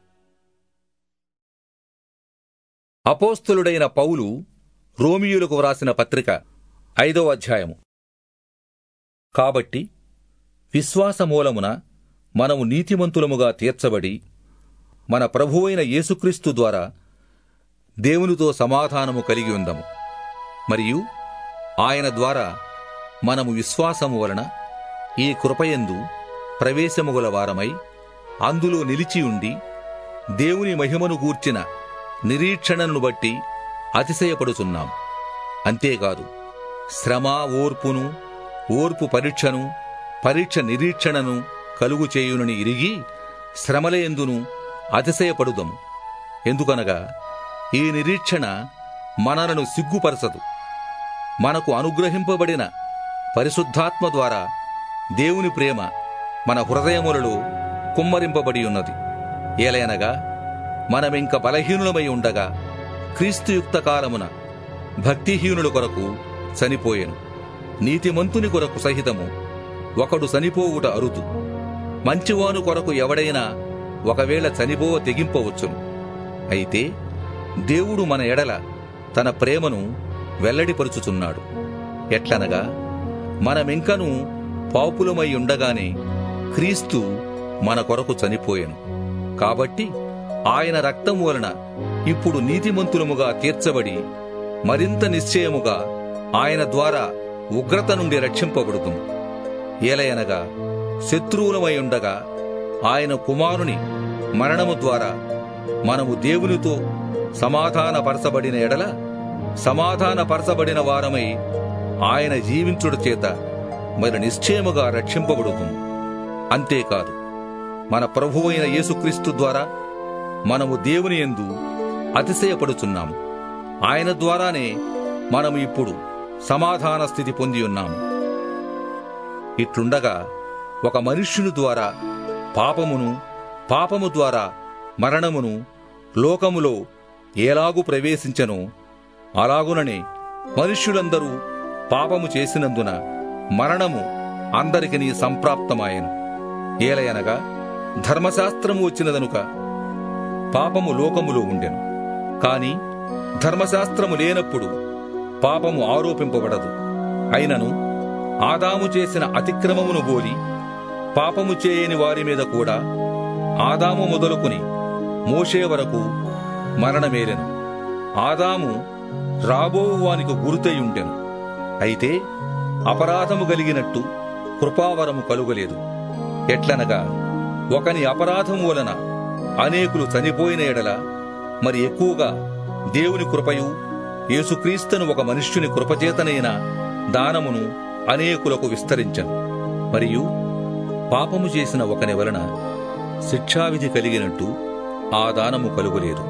అపోస్తలుడైన పౌలు రోమియులకు వ్రాసిన పత్రిక 5వ అధ్యాయము. కాబట్టి విశ్వాసమూలమున మనము నీతిమంతులముగా తీర్చబడి మన ప్రభువైన యేసుక్రీస్తు ద్వారా దేవునితో సమాధానము కలిగి ఉందము. మరియు ఆయన ద్వారా మనము విశ్వాసము వలన ఈ కృపయందు ప్రవేశముగల వారమై అందులో నిలిచి ఉండి దేవుని మహిమను గూర్చిన నిరీక్షణను బట్టి అతిశయపడుచున్నాం. అంతేకాదు శ్రమ ఓర్పును, ఓర్పు పరీక్షను, పరీక్ష నిరీక్షణను కలుగు చేయునని ఇరిగి శ్రమలయందును అతిశయపడుదము. ఎందుకనగా ఈ నిరీక్షణ మనలను సిగ్గుపరచదు. మనకు అనుగ్రహింపబడిన పరిశుద్ధాత్మ ద్వారా దేవుని ప్రేమ మన హృదయములలో కుమ్మరింపబడి ఉన్నది. ఏలయనగా మనమింక బలహీనులమై ఉండగా క్రీస్తుయుక్త కాలమున భక్తిహీనుల కొరకు చనిపోయెను. నీతిమంతుని కొరకు సహితము ఒకడు చనిపోవుట అరుదు. మంచివాను కొరకు ఎవడైనా ఒకవేళ చనిపోవ తెగింపవచ్చును. అయితే దేవుడు మన ఎడల తన ప్రేమను వెల్లడిపరుచుచున్నాడు. ఎట్లనగా మనమింకనూ పాపులమై ఉండగానే క్రీస్తు మన కొరకు చనిపోయెను. కాబట్టి ఆయన రక్తము వలన ఇప్పుడు నీతిమంతులముగా తీర్చబడి మరింత నిశ్చయముగా ఆయన ద్వారా ఉగ్రత నుండి రక్షింపబడుతుము. ఏలయనగా శత్రువులమై ఉండగా ఆయన కుమారుని మరణము ద్వారా మనము దేవునితో సమాధానపరచబడిన ఎడల సమాధానపరచబడిన వారమై ఆయన జీవించుట చేత మరి నిశ్చయముగా రక్షింపబడుతుము. అంతేకాదు మన ప్రభువైన యేసుక్రీస్తు ద్వారా మనము దేవుని యందు అతిశయపడుచున్నాము. ఆయన ద్వారానే మనము ఇప్పుడు సమాధాన స్థితి పొంది ఉన్నాము. ఇట్లుండగా ఒక మనుష్యుని ద్వారా పాపమును, పాపము ద్వారా మరణమును లోకములో ఎలాగు ప్రవేశించెనో అలాగుననే మనుష్యులందరూ పాపము చేసినందున మరణము అందరికిని సంప్రాప్తమాయెను. ఏలయనగా ధర్మశాస్త్రము వచ్చినదనుక పాపము లోకములో ఉండెను. కాని ధర్మశాస్త్రము లేనప్పుడు పాపము ఆరోపింపబడదు. అయినను ఆదాము చేసిన అతిక్రమమును బోలి పాపము చేయని వారి మీద కూడా ఆదాము మొదలుకొని మోషే వరకు మరణమేలెను. ఆదాము రాబోవు వానికి గురుతయుండెను. అయితే అపరాధము కలిగినట్టు కృపావరము కలుగలేదు. ఎట్లనగా ఒకని అపరాధము వలన అనేకులు చనిపోయిన ఎడల మరి ఎక్కువగా దేవుని కృపయు యేసుక్రీస్తును ఒక మనుష్యుని కృపచేతనైన దానమును అనేకులకు విస్తరించెను. మరియు పాపము చేసిన ఒకని వలన శిక్షావిధి కలిగినట్టు ఆ దానము కలుగలేదు.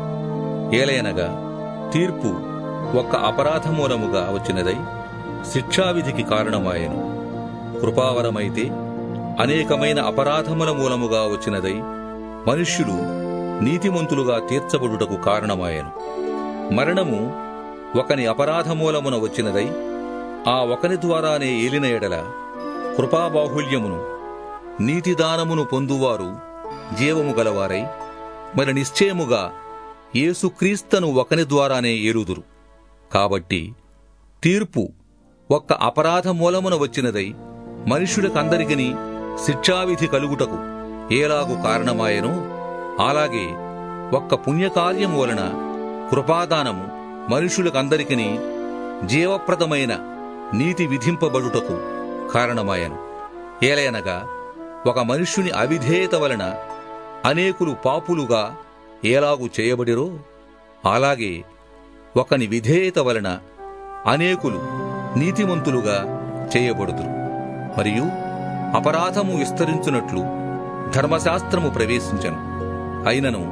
ఏలయనగా తీర్పు ఒక్క అపరాధమూలముగా వచ్చినదై శిక్షావిధికి కారణమాయెను. కృపావరమైతే అనేకమైన అపరాధముల మూలముగా వచ్చినదై మనుష్యులు నీతిమంతులుగా తీర్చబడుటకు కారణమాయెను. మరణము ఒకని అపరాధమూలమున వచ్చినదై ఆ ఒకని ద్వారానే ఏలిన ఎడల కృపాబాహుల్యమును నీతిదానమును పొందువారు జీవము గలవారై మరి నిశ్చయముగా యేసుక్రీస్తును ఒకని ద్వారానే ఏలుదురు. కాబట్టి తీర్పు ఒక్క అపరాధ మూలమున వచ్చినదై మనుష్యులకందరికీ శిక్షావిధి కలుగుటకు ఏలాగు కారణమాయెనో అలాగే ఒక్క పుణ్యకార్యము వలన కృపాదానము మనుష్యులకందరికీ జీవప్రదమైన నీతి విధింపబడుటకు కారణమాయెను. ఏలయనగా ఒక మనుష్యుని అవిధేయత వలన అనేకులు పాపులుగా ఏలాగు చేయబడిరో అలాగే ఒకని విధేయత వలన అనేకులు నీతిమంతులుగా చేయబడుదురు. మరియు అపరాధము విస్తరించునట్లు ధర్మశాస్త్రము ప్రవేశించెను. అయినను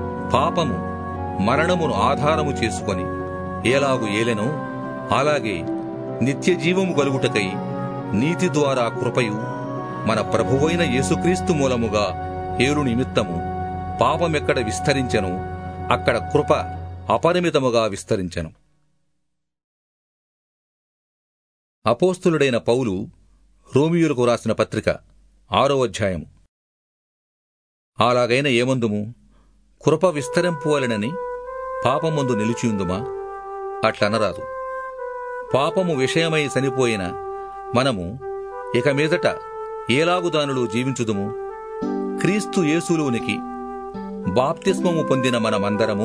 పాపము మరణమును ఆధారము చేసుకొని ఏలాగు ఏలెనో అలాగే నిత్యజీవము కలుగుటకై నీతి ద్వారా కృపయు మన ప్రభువైన యేసుక్రీస్తు మూలముగా ఏలు నిమిత్తము పాపమెక్కడ విస్తరించెను అక్కడ కృప అపరిమితముగా విస్తరించెను. అపోస్తులుడైన పౌలు రోమియోలకు రాసిన పత్రిక 6వ అధ్యాయము. అలాగైన ఏమందుము? కృప విస్తరింపువలెనని పాపమందు నిలిచియుందుమా? అట్లనరాదు. పాపము విషయమై చనిపోయిన మనము ఇక మీదట ఏలాగు దానిలో జీవించుదుము? క్రీస్తు యేసులోనికి బాప్తిస్మము పొందిన మనమందరము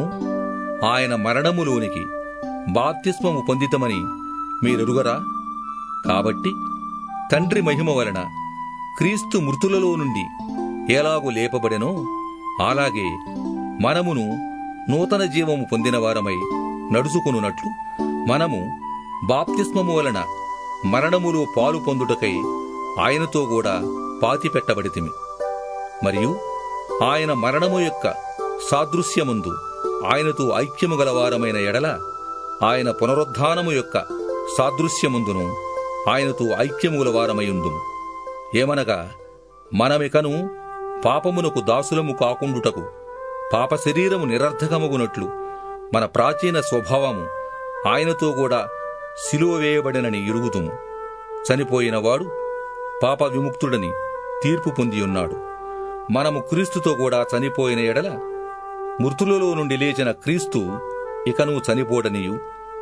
ఆయన మరణములోనికి బాప్తిస్మము పొందితమని మీరెరుగరా? కాబట్టి తండ్రి మహిమ వలన క్రీస్తు మృతులలో నుండి ఎలాగూ లేపబడెనో అలాగే మనమును నూతన జీవము పొందినవారమై నడుచుకొనున్నట్లు మనము బాప్తిస్మము వలన మరణములో పాలు పొందుటకై ఆయనతో కూడా పాతిపెట్టబడితిమి. మరియు ఆయన మరణము యొక్క సాదృశ్యమందు ఆయనతో ఐక్యము గలవారమైన ఎడల ఆయన పునరుద్ధానము యొక్క సాదృశ్యమందును ఆయనతో ఐక్యము గలవారమైయుందుము. ఏమనగా మనమికను పాపమునకు దాసులము కాకుండుటకు పాప శరీరము నిరర్ధకమగునట్లు మన ప్రాచీన స్వభావము ఆయనతో కూడా సిలువ వేయబడినని ఎరుగుదుము. చనిపోయినవాడు పాప విముక్తుడని తీర్పు పొందియున్నాడు. మనము క్రీస్తుతో కూడా చనిపోయిన ఎడల మృతులలో నుండి లేచిన క్రీస్తు ఇకను చనిపోడనియు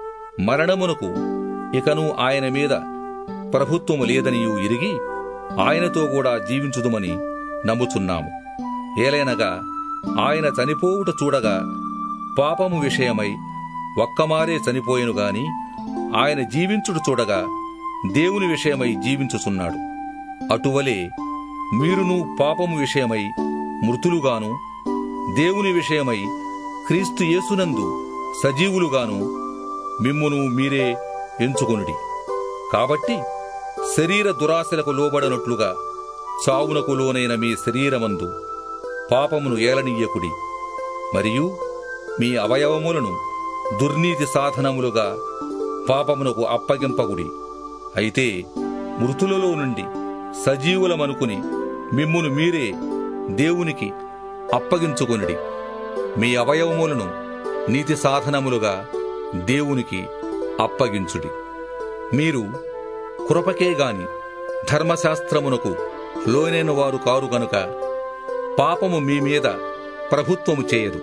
మరణమునకు ఇకను ఆయన మీద ప్రభుత్వము లేదనియు ఎరిగి ఆయనతో కూడా జీవించుదుమని నమ్ముచున్నాము. ఏలైనగా ఆయన చనిపోవుట చూడగా పాపము విషయమై ఒక్కమారే చనిపోయెను గాని ఆయన జీవించుట చూడగా దేవుని విషయమై జీవించుచున్నాడు. అటువలే మీరును పాపము విషయమై మృతులుగాను దేవుని విషయమై క్రీస్తు యేసునందు సజీవులుగాను మిమ్మును మీరే ఎంచుకొనుడి. కాబట్టి శరీర దురాశలకు లోబడనట్లుగా చావునకు లోనైన మీ శరీరమందు పాపమును ఏలనీయకుడి. మరియు మీ అవయవములను దుర్నీతి సాధనములుగా పాపమునకు అప్పగింపకుడి. అయితే మృతులలో నుండి సజీవులమనుకుని మిమ్మును మీరే దేవునికి అప్పగించుకొనుడి. మీ అవయవములను నీతి సాధనములుగా దేవునికి అప్పగించుడి. మీరు కృపకే గాని ధర్మశాస్త్రమునకు లోనైన వారు కారు గనుక పాపము మీ మీద ప్రభుత్వము చేయదు.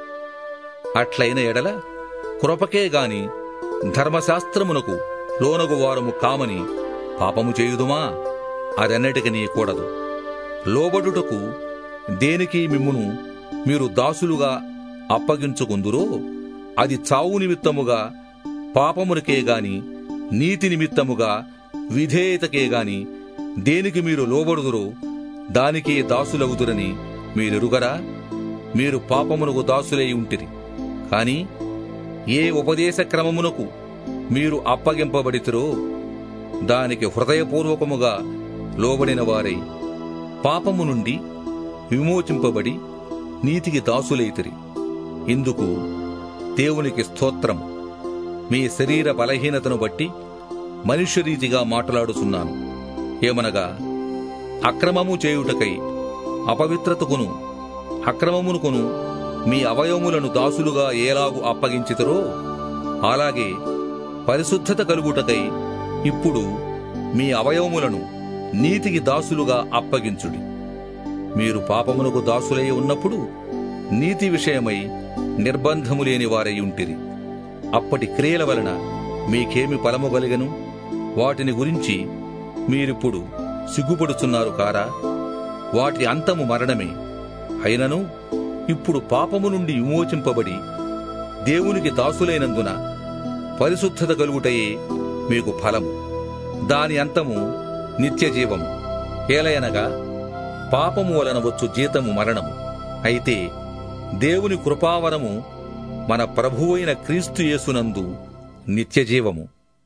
అట్లైన ఎడల కృపకే గాని ధర్మశాస్త్రమునకు లోనగు వారము కామని పాపము చేయుదుమా? అదెన్నటికీ కూడదు. లోబడుటకు దేనికి మిమ్మును మీరు దాసులుగా అప్పగించుకుందురో అది చావు నిమిత్తముగా పాపమునకే గాని నీతి నిమిత్తముగా విధేయతకే గాని దేనికి మీరు లోబడుదురో దానికే దాసులవుదురని మీరెరుగరా? మీరు పాపమునకు దాసులై ఉంటిరి. కాని ఏ ఉపదేశ క్రమమునకు మీరు అప్పగింపబడితిరో దానికి హృదయపూర్వకముగా లోబడిన వారై పాపము నుండి విమోచింపబడి నీతికి దాసులైతిరి. ఇందుకు దేవునికి స్తోత్రం. మీ శరీర బలహీనతను బట్టి మనుష్యరీతిగా మాట్లాడుచున్నాను. ఏమనగా అక్రమము చేయుటకై అపవిత్రతకును అక్రమమునకును మీ అవయవములను దాసులుగా ఏలాగు అప్పగించితిరో అలాగే పరిశుద్ధత కలుగుటకై ఇప్పుడు మీ అవయవములను నీతికి దాసులుగా అప్పగించుడి. మీరు పాపమునకు దాసులై ఉన్నప్పుడు నీతి విషయమై నిర్బంధము లేని వారై ఉంటిరి. అప్పటి క్రియల వలన మీకేమి ఫలము కలిగను? వాటిని గురించి మీరిప్పుడు సిగ్గుపడుచున్నారు కారా? వాటి అంతము మరణమే. అయినను ఇప్పుడు పాపము నుండి విమోచింపబడి దేవునికి దాసులైనందున పరిశుద్ధత కలుగుటయే మీకు ఫలము. దాని అంతము నిత్యజీవము. ఏలయనగా పాపము వలన వచ్చు జీతము మరణము. అయితే దేవుని కృపావరము మన ప్రభువైన క్రీస్తు యేసునందు నిత్యజీవము.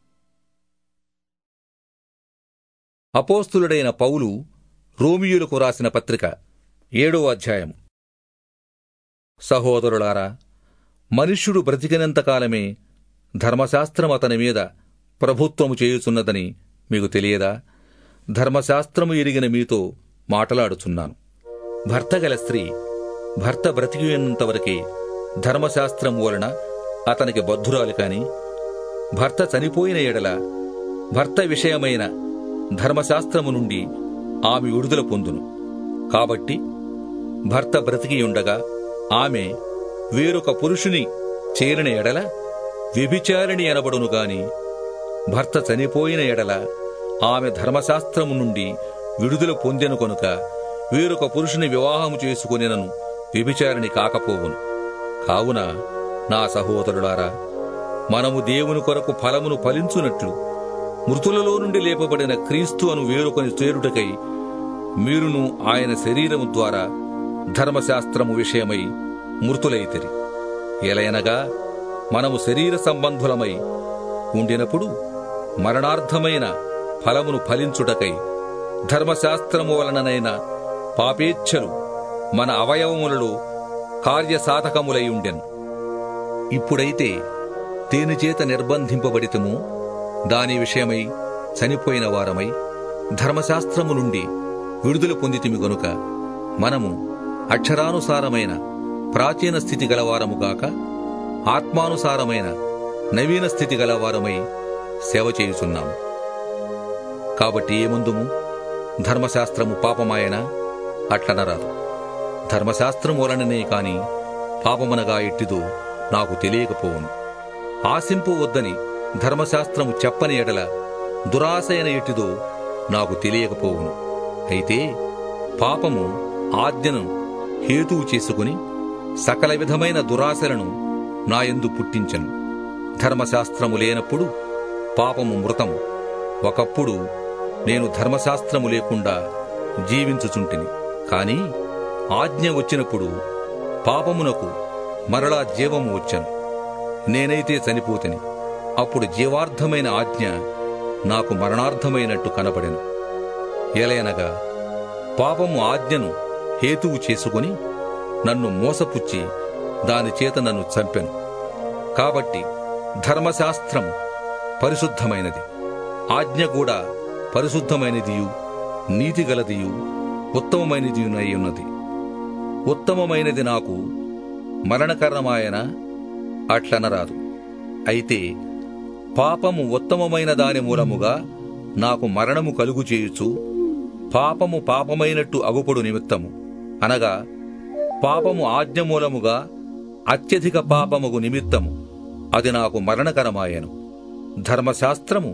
అపోస్తులుడైన పౌలు రోమియోలకు రాసిన పత్రిక 7వ అధ్యాయం. సహోదరులారా, మనుష్యుడు బ్రతికినంతకాలమే ధర్మశాస్త్రం అతని మీద ప్రభుత్వము చేయుచున్నదని మీకు తెలియదా? ధర్మశాస్త్రము ఎరిగిన మీతో మాటలాడుచున్నాను. భర్త గల స్త్రీ భర్త బ్రతికినంతవరకే ధర్మశాస్త్రము వలన అతనికి బద్ధురాలు కాని భర్త చనిపోయిన ఎడల భర్త విషయమైన ధర్మశాస్త్రము నుండి ఆమె విడుదల పొందును. కాబట్టి భర్త బ్రతికియుండగా ఆమె వేరొక పురుషుని చేరిన ఎడల వ్యభిచారిణి అనబడును గాని భర్త చనిపోయిన ఎడల ఆమె ధర్మశాస్త్రము నుండి విడుదల పొందెను కనుక వేరొక పురుషుని వివాహము చేసుకునేనను వ్యభిచారిణి కాకపోవును. కావున నా సహోదరులారా, మనము దేవుని కొరకు ఫలమును ఫలించునట్లు మృతులలో నుండి లేపబడిన క్రీస్తు అను వేరొకని చేరుటకై మీరును ఆయన శరీరము ద్వారా ధర్మశాస్త్రము విషయమై మృతులైతిరి. ఎలయనగా మనము శరీర సంబంధులమై ఉండినప్పుడు మరణార్థమైన ఫలమును ఫలించుటకై ధర్మశాస్త్రము వలననైన పాపేచ్ఛలు మన అవయవములలో కార్యసాధకములై ఉండెను. ఇప్పుడైతే దేనిచేత నిర్బంధింపబడితమో దాని విషయమై చనిపోయిన వారమై ధర్మశాస్త్రము నుండి విడుదల పొందితిమి గనుక మనము అక్షరానుసారమైన ప్రాచీన స్థితి గలవారముగాక ఆత్మానుసారమైన నవీన స్థితి గలవారమై సేవ చేయుచున్నాము. కాబట్టి ఏమందుము? ధర్మశాస్త్రము పాపమాయనా? అట్లనరాదు. ధర్మశాస్త్రం వలననే కాని పాపమనగా ఎట్టిదో నాకు తెలియకపోవును. ఆశింపవద్దని ధర్మశాస్త్రము చెప్పని ఎడల దురాశయన ఎట్టిదో నాకు తెలియకపోవును. అయితే పాపము ఆజ్ఞను హేతువు చేసుకుని సకల విధమైన దురాశలను నాయందు పుట్టించెను. ధర్మశాస్త్రము లేనప్పుడు పాపము మృతము. ఒకప్పుడు నేను ధర్మశాస్త్రము లేకుండా జీవించుచుంటిని. కాని ఆజ్ఞ వచ్చినప్పుడు పాపమునకు మరలా జీవము వచ్చెను. నేనైతే చనిపోతిని. అప్పుడు జీవార్థమైన ఆజ్ఞ నాకు మరణార్థమైనట్టు కనబడెను. ఎలయనగా పాపము ఆజ్ఞను హేతువు చేసుకుని నన్ను మోసపుచ్చి దానిచేత నన్ను చంపెను. కాబట్టి ధర్మశాస్త్రం పరిశుద్ధమైనది, ఆజ్ఞ కూడా పరిశుద్ధమైనదియు నీతిగలదియు ఉత్తమమైనదియునై ఉన్నది. ఉత్తమమైనది నాకు మరణకరమాయన అట్లనరాదు. అయితే పాపము ఉత్తమమైన దాని మూలముగా నాకు మరణము కలుగు చేయుచు పాపము పాపమైనట్టు అగుపడు నిమిత్తము, అనగా పాపము ఆజ్ఞ మూలముగా అత్యధిక పాపముగు నిమిత్తము అది నాకు మరణకరమాయెను. ధర్మశాస్త్రము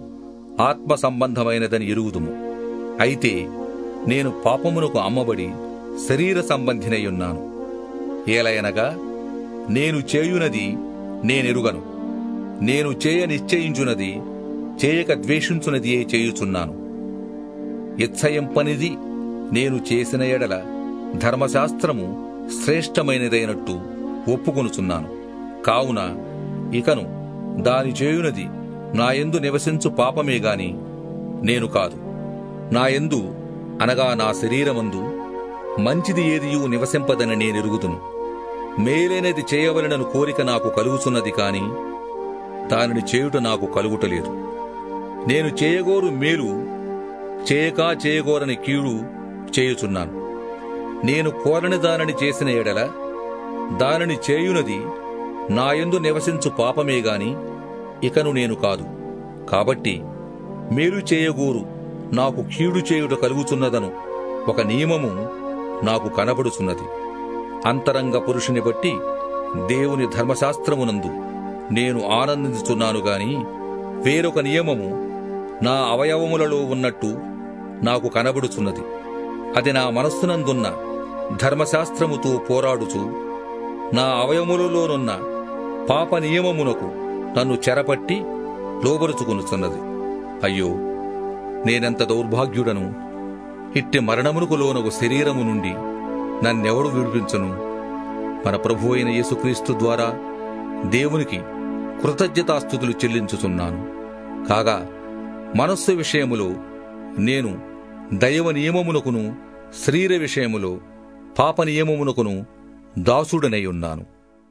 ఆత్మ సంబంధమైనదని ఎరుగుదుము. అయితే నేను పాపమునకు అమ్మబడి శరీర సంబంధినయ్యున్నాను. ఏలయనగా నేను చేయునది నేనెరుగను, నేను చేయ నిశ్చయించునది చేయక ద్వేషించునదియే చేయుచున్నాను. ఇచ్చయింపనిది నేను చేసిన ఎడల ధర్మశాస్త్రము శ్రేష్టమైనదైనట్టు ఒప్పుకొనుచున్నాను. కావున ఇకను దాని చేయునది నాయందు నివసించు పాపమే గాని నేను కాదు. నాయందు అనగా నా శరీరమందు మంచిది ఏదియూ నివసింపదని నేనెరుగుదును. మేలైనది చేయవలెనను కోరిక నాకు కలుగుచున్నది కాని దానిని చేయుట నాకు కలుగుటలేదు. నేను చేయగోరు మేలు చేయక చేయగోరని కీడు చేయుచున్నాను. నేను కోరని దానిని చేసిన ఎడల దానిని చేయునది నాయందు నివసించు పాపమే గాని ఇకను నేను కాదు. కాబట్టి మేలు చేయగోరు నాకు కీడు చేయుట కలుగుచున్నదను ఒక నియమము నాకు కనబడుచున్నది. అంతరంగ పురుషుని బట్టి దేవుని ధర్మశాస్త్రమునందు నేను ఆనందించుచున్నాను గాని వేరొక నియమము నా అవయవములలో ఉన్నట్టు నాకు కనబడుచున్నది. అది నా మనస్సునందున్న ధర్మశాస్త్రముతో పోరాడుచు నా అవయవములలోనున్న పాప నియమమునకు నన్ను చెరపట్టి లోబరుచుకొనుచున్నది. అయ్యో, నేనెంత దౌర్భాగ్యుడను! ఇట్టి మరణమునకు లోనగు శరీరము నుండి నన్నెవడు విడిపించును? మన ప్రభువు అయిన యేసుక్రీస్తు ద్వారా దేవునికి కృతజ్ఞతాస్తుతులు చెల్లించుచున్నాను. కాగా మనస్సు విషయములో నేను దైవ నియమమునకును శరీర విషయములో పాప నియమమునకును దాసుడనై ఉన్నాను.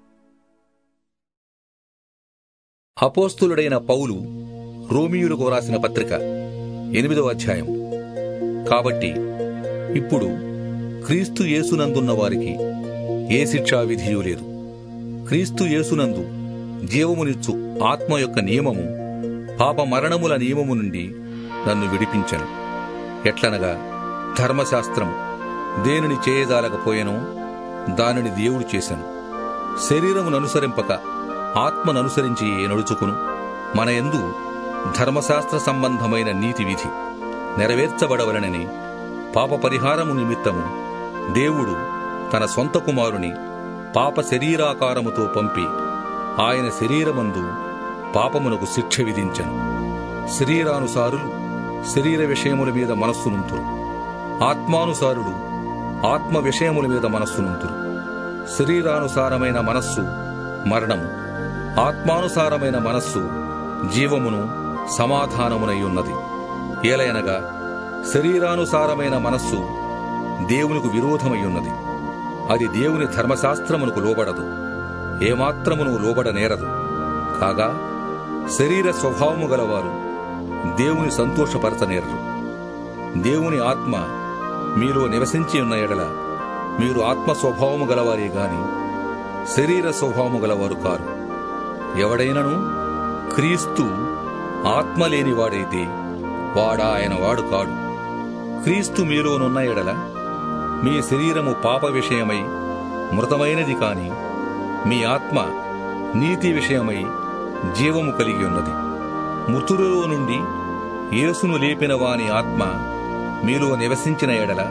అపోస్తులుడైన పౌలు రోమీయులకు వ్రాసిన పత్రిక 8వ అధ్యాయం. కాబట్టి ఇప్పుడు క్రీస్తు యేసునందున్న వారికి ఏ శిక్షా విధియూ లేదు. క్రీస్తు యేసునందు జీవమునిచ్చు ఆత్మ యొక్క నియమము పాప మరణముల నియమము నుండి నన్ను విడిపించెను. ఎట్లనగా ధర్మశాస్త్రం దేనిని చేయజాలకపోయెనో దానిని దేవుడు చేసెను. శరీరమును అనుసరింపక ఆత్మననుసరించి నడుచుకును మన యందు ధర్మశాస్త్ర సంబంధమైన నీతి విధి నెరవేర్చబడవలనని పాప పరిహారము నిమిత్తము దేవుడు తన సొంత కుమారుని పాప శరీరాకారముతో పంపి ఆయన శరీరమందు పాపమునకు శిక్ష విధించెను. శరీరానుసారులు శరీర విషయముల మీద మనస్సునుంతురు, ఆత్మానుసారుడు ఆత్మ విషయముల మీద మనస్సునుంతురు. శరీరానుసారమైన మనస్సు మరణము, ఆత్మానుసారమైన మనస్సు జీవమును సమాధానమునై ఉన్నది. ఏలయనగా శరీరానుసారమైన మనస్సు దేవునికి విరోధమై ఉన్నది. అది దేవుని ధర్మశాస్త్రమునకు లోబడదు, ఏమాత్రమును లోబడనేరదు. కాగా శరీర స్వభావము గలవారు దేవుని సంతోషపరచనేరరు. దేవుని ఆత్మ మీలో నివసించి ఉన్న ఎడల మీరు ఆత్మ స్వభావము గలవారే గాని శరీర స్వభావము గలవారు కారు. ఎవడైనను క్రీస్తు ఆత్మ లేనివాడైతే వాడాయన వాడు కాడు. క్రీస్తు మీలోనున్న ఎడల మీ శరీరము పాప విషయమై మృతమైనది కాని మీ ఆత్మ నీతి విషయమై జీవము కలిగి ఉన్నది. మృతులలో నుండి యేసును లేపిన వాని ఆత్మ మీలో నివసించిన ఎడల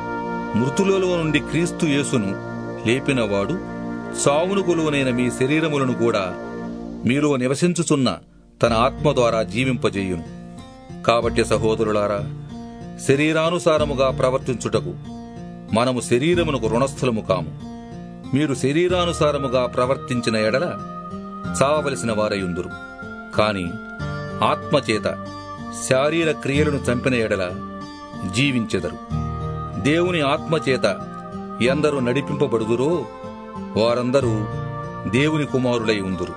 మృతులలో నుండి క్రీస్తు యేసును లేపినవాడు సావునకు లోనైన మీ శరీరములను కూడా మీలో నివసించుచున్న తన ఆత్మ ద్వారా జీవింపజేయును. కాబట్టి సహోదరులారా, శరీరానుసారముగా ప్రవర్తించుటకు మనము శరీరమునకు రుణస్థులము కాము. మీరు శరీరానుసారముగా ప్రవర్తించిన ఎడల చావవలసిన వారయుందురు. కాని ఆత్మచేత శారీర క్రియలను చంపిన ఎడల జీవించెదరు. దేవుని ఆత్మచేత ఎందరూ నడిపింపబడుదురో వారందరూ దేవుని కుమారులై ఉందురు.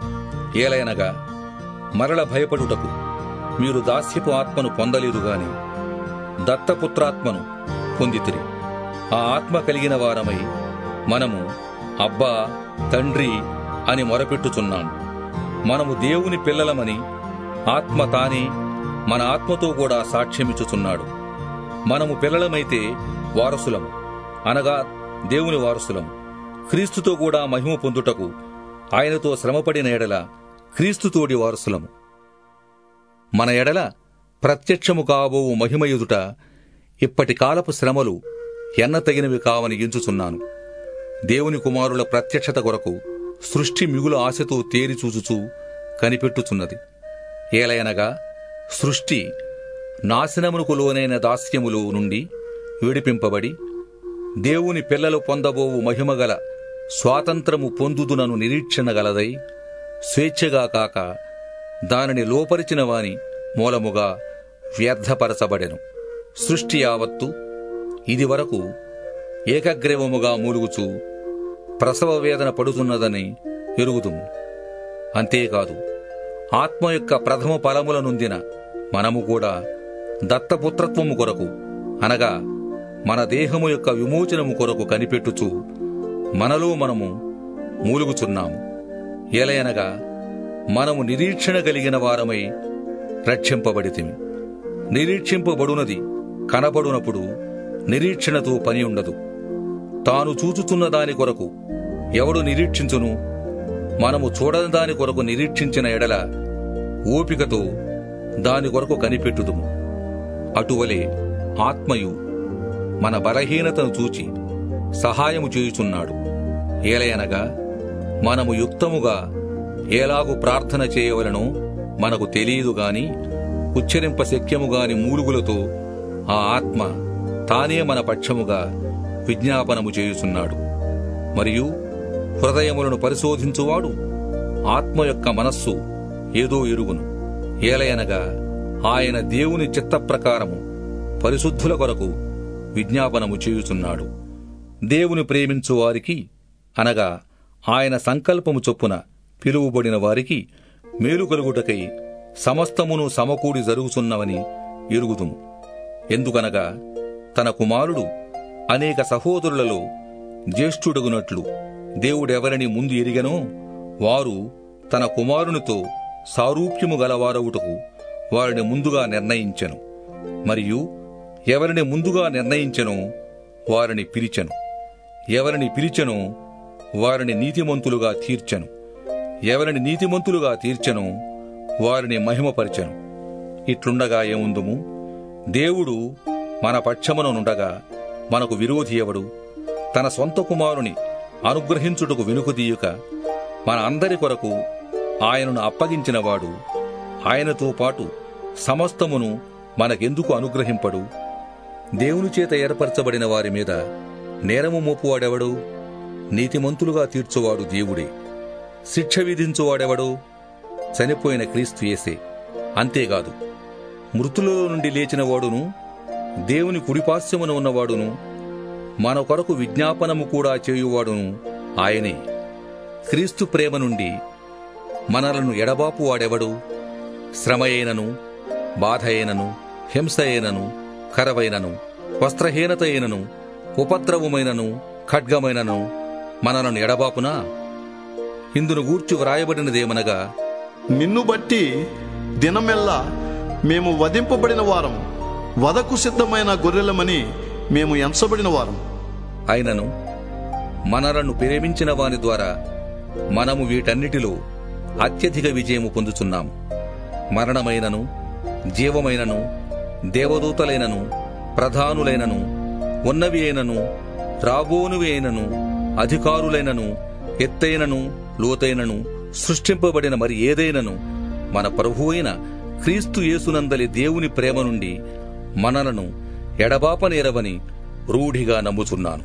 ఏలయనగా మరల భయపడుటకు మీరు దాస్యపు ఆత్మను పొందలేరు గాని దత్తపుత్రాత్మను పొందితిరి. ఆ ఆత్మ కలిగిన వారమై మనము అబ్బా, తండ్రి అని మొరపెట్టుచున్నాము. మనము దేవుని పిల్లలమని ఆత్మ తానే మన ఆత్మతో కూడా సాక్ష్యమిచ్చుచున్నాడు. మనము పిల్లలమైతే వారసులము, అనగా దేవుని వారసులము. క్రీస్తుతో కూడా మహిమ పొందుటకు ఆయనతో శ్రమపడిన ఎడల క్రీస్తుతోడి వారసులము. మన ఎడల ప్రత్యక్షము కాబోవు మహిమ ఎదుట ఇప్పటి కాలపు శ్రమలు ఎన్నతగినవి కావని ఎంచుచున్నాను. దేవుని కుమారుల ప్రత్యక్షత కొరకు సృష్టి మిగుల ఆశతో తేరిచూచుచూ కనిపెట్టుచున్నది. ఏలయనగా సృష్టి నాశనమునకు లోనైన దాస్యములో నుండి విడిపింపబడి దేవుని పిల్లలు పొందబోవు మహిమగల స్వాతంత్రము పొందుదునను నిరీక్షణ గలదై స్వేచ్ఛగా కాక దానిని లోపరిచిన వాని మూలముగా వ్యర్థపరచబడెను. సృష్టి యావత్తు ఇది వరకు ఏకగ్రీవముగా మూలుగుచూ ప్రసవ వేదన పడుతున్నదని ఎరుగుదుము. అంతేకాదు, ఆత్మ యొక్క ప్రథమ ఫలముల నొందిన మనము కూడా దత్తపుత్రత్వము కొరకు, అనగా మన దేహము యొక్క విమోచనము కొరకు కనిపెట్టుచు మనలో మనము మూలుగుచున్నాము. ఏలయనగా మనము నిరీక్షణ కలిగిన వారమై రక్షింపబడితిమి. నిరీక్షింపబడునది కనబడునప్పుడు నిరీక్షణతో పని ఉండదు. తాను చూచుచున్న దాని కొరకు ఎవడు నిరీక్షించును? మనము చూడని దాని కొరకు నిరీక్షించిన ఎడల ఓపికతో దాని కొరకు కనిపెట్టుదుము. అటువలే ఆత్మయు మన బలహీనతను చూచి సహాయము చేయుచున్నాడు. ఏలయనగా మనము యుక్తముగా ఎలాగు ప్రార్థన చేయవలనో మనకు తెలియదు గాని ఉచ్చరింప శక్యముగాని మూలుగులతో ఆ ఆత్మ తానే మన పక్షముగా విజ్ఞాపనము చేయుచున్నాడు. మరియు హృదయములను పరిశోధించువాడు ఆత్మ యొక్క మనస్సు ఏదో ఎరుగును. ఏలయనగా ఆయన దేవుని చిత్తప్రకారము పరిశుద్ధుల కొరకు విజ్ఞాపనము చేయుచున్నాడు. దేవుని ప్రేమించు వారికి, అనగా ఆయన సంకల్పము చొప్పున పిలువబడిన వారికి మేలు కలుగుటకై సమస్తమును సమకూడి జరుగుచున్నవని ఎరుగుదుము. ఎందుకనగా తన కుమారుడు అనేక సహోదరులలో జ్యేష్ఠుడగునట్లు దేవుడెవరిని ముందు ఎరిగెనో వారు తన కుమారునితో సారూప్యము గలవారవుటకు వారిని ముందుగా నిర్ణయించెను. మరియు ఎవరిని ముందుగా నిర్ణయించెనో వారిని పిలిచెను. ఎవరిని పిలిచెనో వారిని నీతిమంతులుగా తీర్చెను. ఎవరిని నీతిమంతులుగా తీర్చెనో వారిని మహిమపరిచెను. ఇట్లుండగా ఏముందుము? దేవుడు మన పక్షమునుండగా మనకు విరోధి ఎవడు? తన సొంత కుమారుని అనుగ్రహించుటకు వెనుకదీయుక మన అందరి కొరకు ఆయనను అప్పగించినవాడు ఆయనతో పాటు సమస్తమును మనకెందుకు అనుగ్రహింపడు? దేవుని చేత ఏర్పరచబడిన వారి మీద నేరము మోపువాడెవడు? నీతిమంతులుగా తీర్చువాడు దేవుడే. శిక్ష విధించువాడెవడు? చనిపోయిన క్రీస్తు యేసే. అంతేకాదు, మృతులలో నుండి లేచిన వాడును దేవుని కుడిపార్శ్వమున ఉన్నవాడును మన కొరకు విజ్ఞాపనము కూడా చేయువాడును ఆయనే. క్రీస్తు ప్రేమ నుండి మనలను ఎడబాపు వాడెవడు? శ్రమ అయినను, బాధ అయినను, హింస అయినను, కరవైనను, వస్త్రహీనత అయినను, ఉపద్రవమైనను, ఖడ్గమైనను మనలను ఎడబాపునా? ఇందును గూర్చి వ్రాయబడినదేమనగా, నిన్ను బట్టి దినమెల్లా మేము వధింపబడిన వారం, వధకు సిద్ధమైన గొర్రెలమని మేము ఎంచబడిన వారం. అయినను మనలను ప్రేమించిన వాని ద్వారా మనము వీటన్నిటిలో అత్యధిక విజయము పొందుచున్నాము. మరణమైనను, జీవమైనను, దేవదూతలైనను, ప్రధానులైనను, ఉన్నవి అయినను, రాబోనువి అయినను, అధికారులైనను, ఎత్తైనను, లోతైనను, సృష్టింపబడిన మరి ఏదైనను మన ప్రభువు అయిన క్రీస్తు యేసునందలి దేవుని ప్రేమ నుండి మనలను ఎడబాపనేరవని రూఢిగా నమ్ముచున్నాను.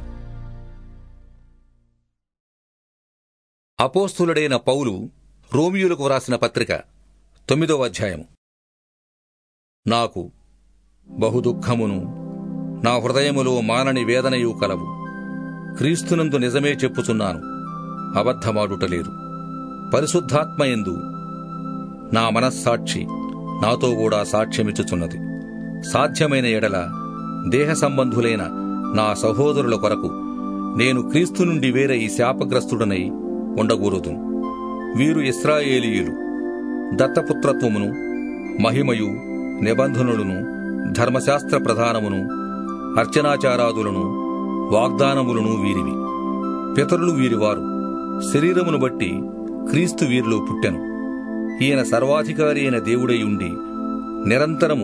అపోస్తులుడైన పౌలు రోమియోలకు వ్రాసిన పత్రిక 9వ అధ్యాయము. నాకు బహుదుఃఖమును నా హృదయములో మానని వేదనయు కలవు. క్రీస్తునందు నిజమే చెప్పుచున్నాను, అబద్ధమాడుటలేదు. పరిశుద్ధాత్మయందు నా మనస్సాక్షి నాతో కూడా సాక్ష్యమిచ్చుచున్నది. సాధ్యమైన ఎడల దేహ సంబంధులైన నా సహోదరుల కొరకు నేను క్రీస్తు నుండి వేరే ఈ శాపగ్రస్తుడనై ఉండకూడదు. వీరు ఇశ్రాయేలీయులు. దత్తపుత్రత్వమును, మహిమయు, నిబంధనలను, ధర్మశాస్త్ర ప్రధానమును, అర్చనాచారాదులను, వాగ్దానములను వీరివి. పితరులు వీరివారు. శరీరమును బట్టి క్రీస్తు వీరిలో పుట్టెను. ఈయన సర్వాధికారి అయిన దేవుడై ఉండి నిరంతరము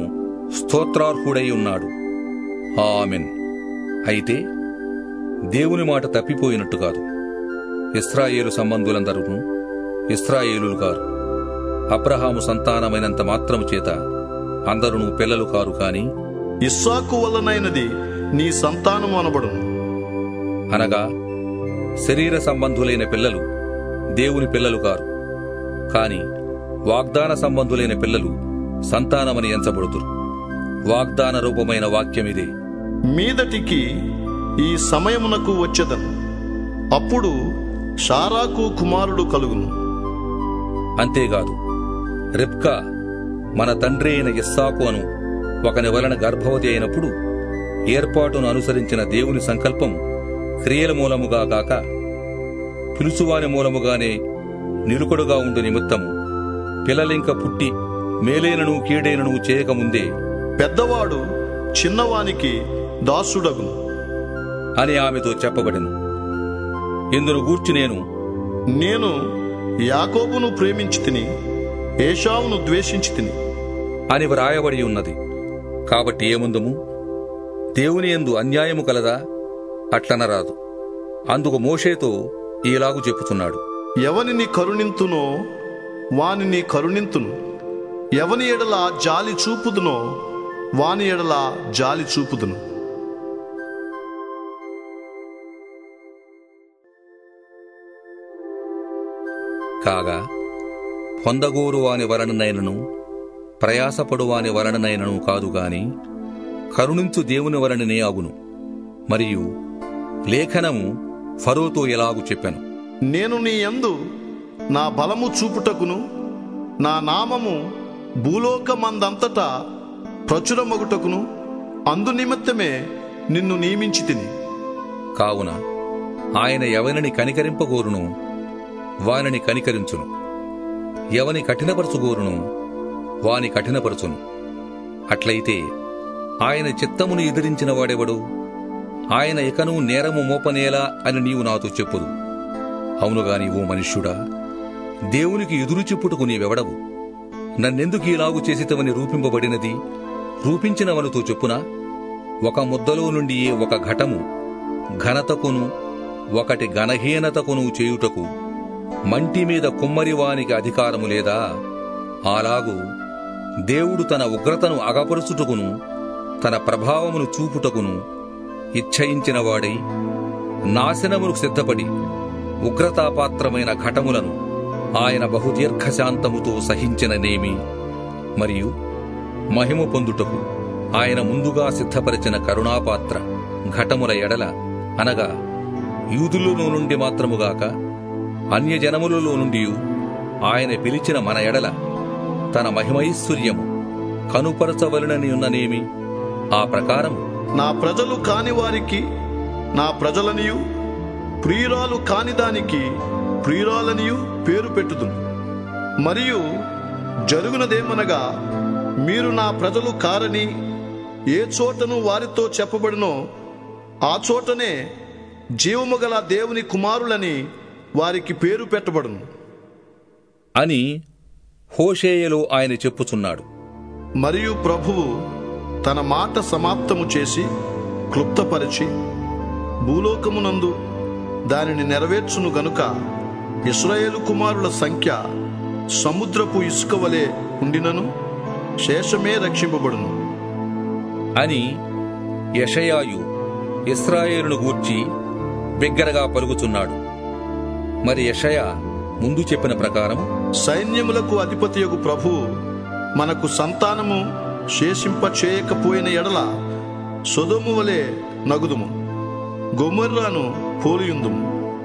స్తోత్రార్హుడై ఉన్నాడు. ఆమెన్. అయితే దేవుని మాట తప్పిపోయినట్టు కాదు. ఇశ్రాయేలు సంబంధులందరూ ఇశ్రాయేలులు కారు. అబ్రహాము సంతానమైనంత మాత్రము చేత అందరూ పిల్లలు కారు, కాని ఇస్సాకు వలనైనది నీ సంతానము అనబడును. అనగా శరీర సంబంధులైన పిల్లలు దేవుని పిల్లలు కారు, కాని వాగ్దాన సంబంధులైన పిల్లలు సంతానమని ఎంచబడుతురు. వాగ్దాన రూపమైన వాక్యమిదే: మీదటికి ఈ సమయమునకు వచ్చెదను, అప్పుడు శారాకు కుమారుడు కలుగును. అంతేకాదు, రిబ్కా మన తండ్రి అయిన ఇస్సాకు అను ఒకని వలన గర్భవతి అయినప్పుడు ఏర్పాటును అనుసరించిన దేవుని సంకల్పం క్రియల మూలముగా కాక పిలుచువాని మూలముగానే నిలుకడుగా ఉండు నిమిత్తము పిల్లలింక పుట్టి మేలైనను కీడైనను చేయకముందే పెద్దవాడు చిన్నవానికి దాసుడగును అని ఆమెతో చెప్పబడెను. ఇందును గూర్చి నేను యాకోబును ప్రేమించి తిని ఏశావును ద్వేషించి తిని అని వ్రాయబడి ఉన్నది. కాబట్టి ఏముందుము? దేవుని యందు అన్యాయము కలదా? అట్లనరాదు. అందుకు మోషేతో ఈలాగు చెప్పుచున్నాడు: ఎవనిని కరుణింతునో వానిని కరుణింతును, ఎవని ఎడల జాలి చూపుదునో వాని ఎడల జాలి చూపుదును. కాగా పొందగోరు వాని వలననైనను ప్రయాసపడు వాని వలననైనను కాదుగాని కరుణించు దేవుని వలననే అగును. మరియు లేఖనము ఫరోతో ఎలాగు చెప్పెను: నేను నీ యందు నా బలము చూపుటకును నా నామము భూలోకమందంతటా ప్రచురమగుటకును అందు నిమిత్తమే నిన్ను నియమించి తిని. కావున ఆయన ఎవరిని కనికరింపగోరును వానిని కనికరించును, ఎవని కఠినపరచుగోరును వాని కఠినపరచును. అట్లయితే ఆయన చిత్తమును ఎదిరించిన వాడెవడు? ఆయన ఇకను నేరము మోపనేలా అని నీవు నాతో చెప్పుదు. అవునుగాని ఓ మనుష్యుడా, దేవునికి ఎదురు చెప్పుటకు నీవెవడవు? నన్నెందుకు ఇలాగు చేసితవని రూపింపబడినది రూపించినవనుతో చెప్పునా? ఒక ముద్దలో నుండి ఒక ఘటము ఘనతకును ఒకటి ఘనహీనతకును చేయుటకు మంటి మీద కుమ్మరివానికి అధికారము లేదా? అలాగూ దేవుడు తన ఉగ్రతను అగపరుచుటకును తన ప్రభావమును చూపుటకును ఇచ్ఛయించినవాడై నాశనమును సిద్ధపడి ఉగ్రతాపాత్రమైన ఘటములను ఆయన బహుదీర్ఘశాంతముతో సహించిననేమి? మరియు మహిమ పొందుటకు ఆయన ముందుగా సిద్ధపరిచిన కరుణాపాత్ర ఘటముల ఎడల, అనగా యూదులలో నుండి మాత్రముగాక అన్యజనములలో నుండి ఆయన పిలిచిన మన ఎడల తన మహిమైశ్వర్యము కనుపరచవలనని ఉన్ననేమి? ఆ ప్రకారము నా ప్రజలు కాని వారికి నా ప్రజలనియు, ప్రియురాలు కాని దానికి ప్రియురాలనియు పేరు పెట్టుదును. మరియు జరుగునదేమనగా, మీరు నా ప్రజలు కారని ఏ చోటను వారితో చెప్పబడినో ఆ చోటనే జీవము గల దేవుని కుమారులని వారికి పేరు పెట్టబడును అని హోషేయలో ఆయన చెప్పుచున్నాడు. మరియు ప్రభువు తన మాట సమాప్తము చేసి క్లుప్తపరిచి భూలోకమునందు దానిని నెరవేర్చును గనుక ఇశ్రాయేలు కుమారుల సంఖ్య సముద్రపు ఇసుక వలె ఉండినను శేషమే రక్షింపబడును అని యెషయాయు ఇశ్రాయేలును గూర్చి బిగ్గరగా పలుకుచున్నాడు. మరి యెషయా ముందు చెప్పిన ప్రకారం సైన్యములకు అధిపతియగు ప్రభువు మనకు సంతానము శేషింప చేయకపోయిన ఎడల సొదొము వలె నగుదుము, గొమొర్రాను పోలియుందుము.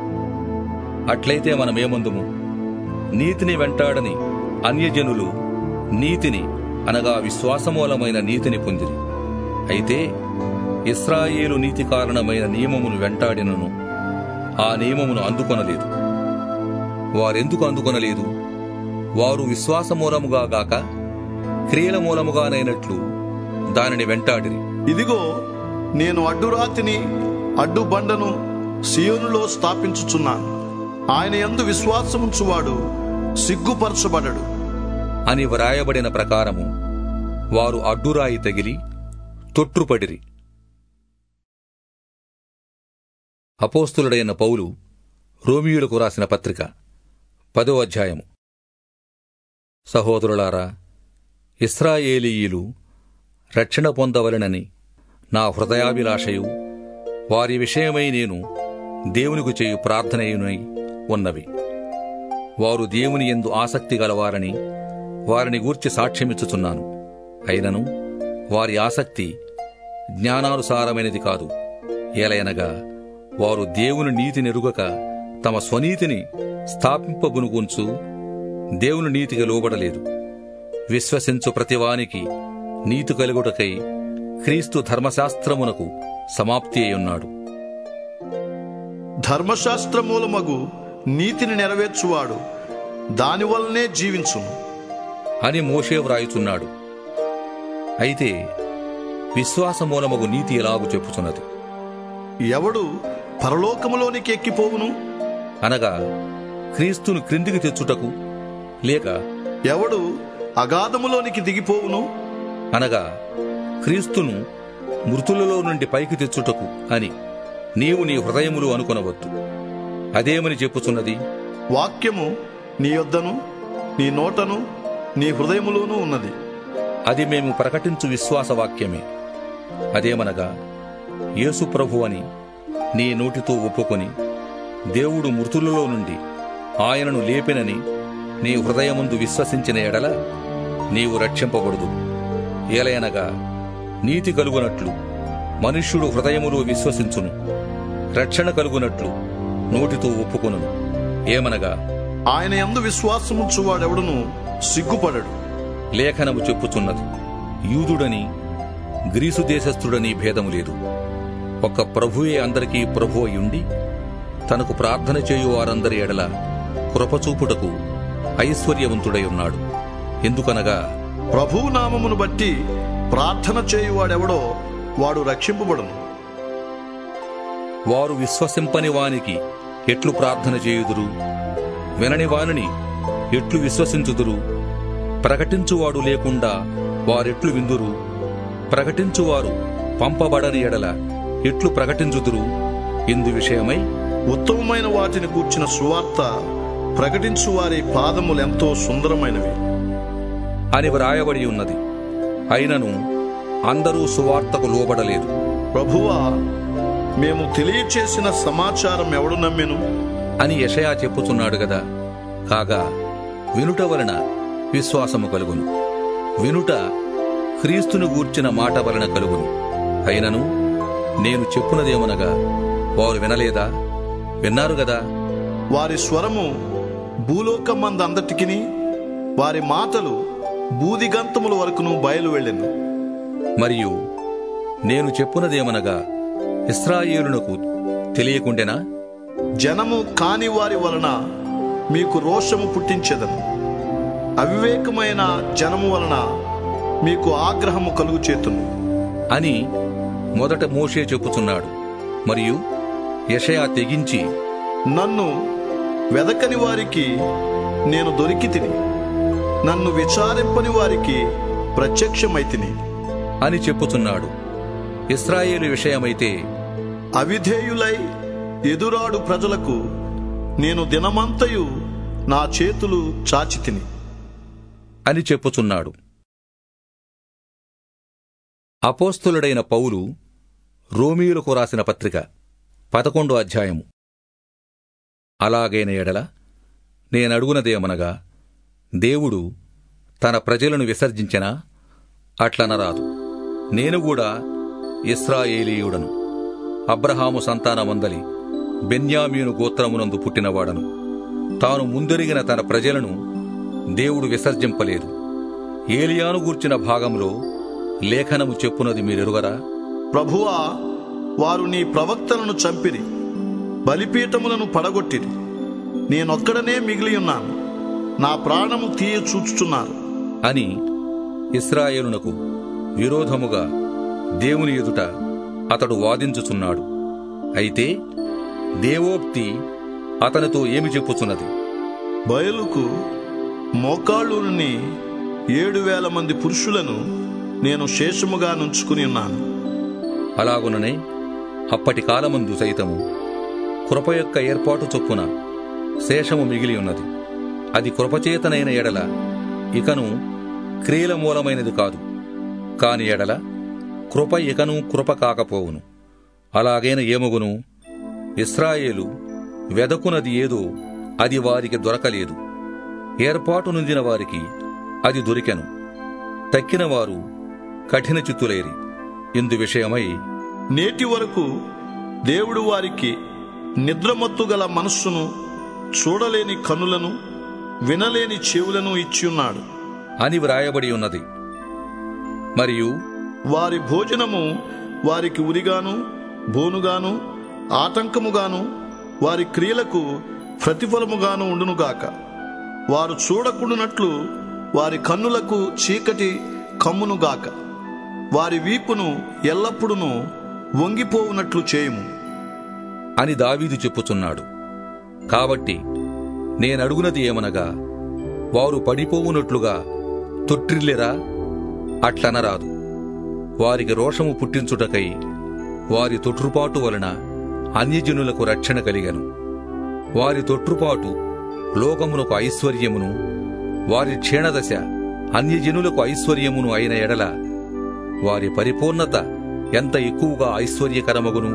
అట్లయితే మనమేమందుము? నీతిని వెంటాడని అన్యజనులు నీతిని, అనగా విశ్వాసమూలమైన నీతిని పొందిరి. అయితే ఇశ్రాయేలు నీతి కారణమైన నియమమును వెంటాడినను ఆ నియమమును అందుకొనలేదు. వారెందుకు అందుకొనలేదు? వారు విశ్వాసమూలముగా గాక క్రియల మూలముగానైనట్లు దానిని వెంటాడిరి. ఇదిగో, నేను అడ్డురాతిని అడ్డుబండను సియోనులో స్థాపించుచున్నాను, ఆయన యందు విశ్వాసముంచువాడు సిగ్గుపరచబడడు అని వ్రాయబడిన ప్రకారము వారు అడ్డురాయి తగిలి తొట్రుపడిరి. అపోస్తులుడైన పౌలు రోమీయులకు రాసిన పత్రిక 10వ అధ్యాయము. సహోదరులారా, ఇశ్రాయేలీయులు రక్షణ పొందవలెనని నా హృదయాభిలాషయు వారి విషయమై నేను దేవునికి చేయు ప్రార్థనయునై ఉన్నవి. వారు దేవుని యందు ఆసక్తి గలవారని వారిని గూర్చి సాక్ష్యమిచ్చుచున్నాను. అయినను వారి ఆసక్తి జ్ఞానానుసారమైనది కాదు. ఏలయనగా వారు దేవుని నీతినెరుగక తమ స్వనీతిని స్థాపింపబునుగుంచు దేవుని నీతికి లోబడలేదు. విశ్వసించు ప్రతివానికి నీతి కలుగుటకై క్రీస్తు ధర్మశాస్త్రమునకు సమాప్తి అయ్యున్నాడు. ధర్మశాస్త్రమూలమగు నీతిని నెరవేర్చువాడు దానివల్లనే జీవించును అని మోషే వ్రాయుచున్నాడు. అయితే విశ్వాసమూలమగు నీతి ఎలాగు చెప్పుచున్నది? ఎవడు పరలోకములోనికి ఎక్కిపోవును? అనగా క్రీస్తును క్రిందికి తెచ్చుటకు, లేక ఎవడు అగాధములోనికి దిగిపోవును? అనగా క్రీస్తును మృతులలో నుండి పైకి తెచ్చుటకు అని నీవు నీ హృదయములు అనుకొనవద్దు. అదేమని చెప్పుచున్నది? వాక్యము నీ యొద్దను నీ నోటను నీ హృదయములోనూ ఉన్నది. అది మేము ప్రకటించు విశ్వాస వాక్యమే. అదేమనగా, యేసు ప్రభు అని నీ నోటితో ఒప్పుకొని దేవుడు మృతులలో నుండి ఆయనను లేపెనని నీ హృదయముందు విశ్వసించిన ఎడల నీవు రక్షింపబడదు. ఏలయనగా నీతి కలుగునట్లు మనుష్యుడు హృదయములో విశ్వసించును, రక్షణ కలుగునట్లు నోటితో ఒప్పుకొనును. ఏమనగా, ఆయన యందు విశ్వాసముంచువాడెవడును సిగ్గుపడడు. లేఖనము చెప్పుచున్నది, యూదుడని గ్రీసు దేశస్థుడని భేదము లేదు, ఒక్క ప్రభువే అందరికీ ప్రభు అయ్యుండి తనకు ప్రార్థన చేయు వారందరి ఎడల కృపచూపుటకు ఐశ్వర్యవంతుడై ఉన్నాడు. ఎందుకనగా ప్రభువు నామమును బట్టి ప్రార్థన చేయువాడెవడో వాడు రక్షింపబడును. వారు విశ్వసింపని వానికి ఎట్లు ప్రార్థన చేయుదురు? వినని వానిని ఎట్లు విశ్వసించుదురు? ప్రకటించువాడు లేకుండా వారెట్లు విందురు? ప్రకటించువారు పంపబడని ఎడల ఎట్లు ప్రకటించుదురు? ఇందు విషయమై ఉత్తమమైన వాటిని గూర్చిన సువార్త ప్రకటించు వారి పాదములెంతో సుందరమైనవి అని వ్రాయబడి ఉన్నది. అయినను అందరూ సువార్తకు లోబడలేదు. ప్రభువా, మేము తెలియచేసిన సమాచారం ఎవడు నమ్మెను అని యెషయా చెప్పుచున్నాడు గదా. కాగా వినుట వలన విశ్వాసము కలుగును, వినుట క్రీస్తును గూర్చిన మాట వలన కలుగును. అయినను నేను చెప్పునదేమనగా, వారు వినలేదా? విన్నారు గదా. వారి స్వరము భూలోకమందంతటికిని వారి మాటలు బూదిగంతముల వరకును బయలు వెళ్ళెను. మరియు నేను చెప్పునదేమనగా, ఇశ్రాయేలునకు తెలియకుండెనా? జనము కాని వారి వలన మీకు రోషము పుట్టించెదను, అవివేకమైన జనము వలన మీకు ఆగ్రహము కలుగు చేతును అని మొదట మోషే చెప్పుచున్నాడు. మరియు యెషయా తెగించి, నన్ను వెదకని వారికి నేను దొరికితిని, నన్ను విచారింపని వారికి ప్రత్యక్షమైతిని అని చెప్పుచున్నాడు. ఇశ్రాయేలు విషయమైతే, అవిధేయులై ఎదురాడు ప్రజలకు నేను దినమంతయు నా చేతులు చాచితిని అని చెప్పుచున్నాడు. అపోస్తులుడైన పౌలు రోమీయులకు రాసిన పత్రిక 11వ అధ్యాయము. అలాగైన ఎడల నేనడుగునదేమనగా, దేవుడు తన ప్రజలను విసర్జించెనా? అట్లనరాదు. నేను కూడా ఇశ్రాయేలీయుడను, అబ్రహాము సంతానమందలి బెన్యామీను గోత్రమునందు పుట్టినవాడను. తాను ముందెరిగిన తన ప్రజలను దేవుడు విసర్జింపలేదు. ఏలియాను గూర్చిన భాగంలో లేఖనము చెప్పునది మీరెరుగరా? ప్రభువా, వారు నీ ప్రవక్తలను చంపిరి, బలిపీఠములను పడగొట్టిరి. నేనొక్కడనే మిగిలియున్నాను, నా ప్రాణము తీయ చూచుచున్నారు అని ఇశ్రాయేలునకు విరోధముగా దేవుని ఎదుట అతడు వాదించుచున్నాడు. అయితే దేవోక్తి అతనితో ఏమి చెప్పుచున్నది? బయలుకు మోకాళ్ళుని 7,000 మంది పురుషులను నేను శేషముగా నుంచుకుని ఉన్నాను. అలాగుననే అప్పటి కాలమందు సైతము కృప యొక్క ఏర్పాటు చొప్పున శేషము మిగిలి ఉన్నది. అది కృపచేతనైన ఎడల ఇకను క్రియల మూలమైనది కాదు. కాని ఎడల కృప ఇకను కృప కాకపోవును. అలాగైన ఏమగును, ఇశ్రాయేలు వెదకునది ఏదో అది వారికి దొరకలేదు. ఏర్పాటు నొందిన వారికి అది దొరికెను. తక్కిన వారు కఠిన చిత్తులైరి. ఇందు విషయమై నేటి వరకు దేవుడు వారికి నిద్రమత్తు గల మనస్సును, చూడలేని కనులను, వినలేని చెవులను ఇచ్చియున్నాడు అని వ్రాయబడి ఉన్నది. మరియు వారి భోజనము వారికి ఉరిగాను, బోనుగాను, ఆటంకముగాను, వారి క్రియలకు ప్రతిఫలముగాను ఉండునుగాక. వారు చూడకుండునట్లు వారి కన్నులకు చీకటి కమ్మునుగాక. వారి వీపును ఎల్లప్పుడూ వంగిపోవునట్లు చేయుము అని దావీదు చెప్పుచున్నాడు. కాబట్టి నేనడుగునది ఏమనగా, వారు పడిపోవునట్లుగా తొట్టిల్లిరా? అట్లనరాదు. వారికి రోషము పుట్టించుటకై వారి తొట్రుపాటు వలన అన్యజనులకు రక్షణ కలిగెను. వారి తొట్రుపాటు లోకమునకు ఐశ్వర్యమును, వారి క్షీణదశ అన్యజనులకు ఐశ్వర్యమును అయిన ఎడల వారి పరిపూర్ణత ఎంత ఎక్కువగా ఐశ్వర్యకరమగును.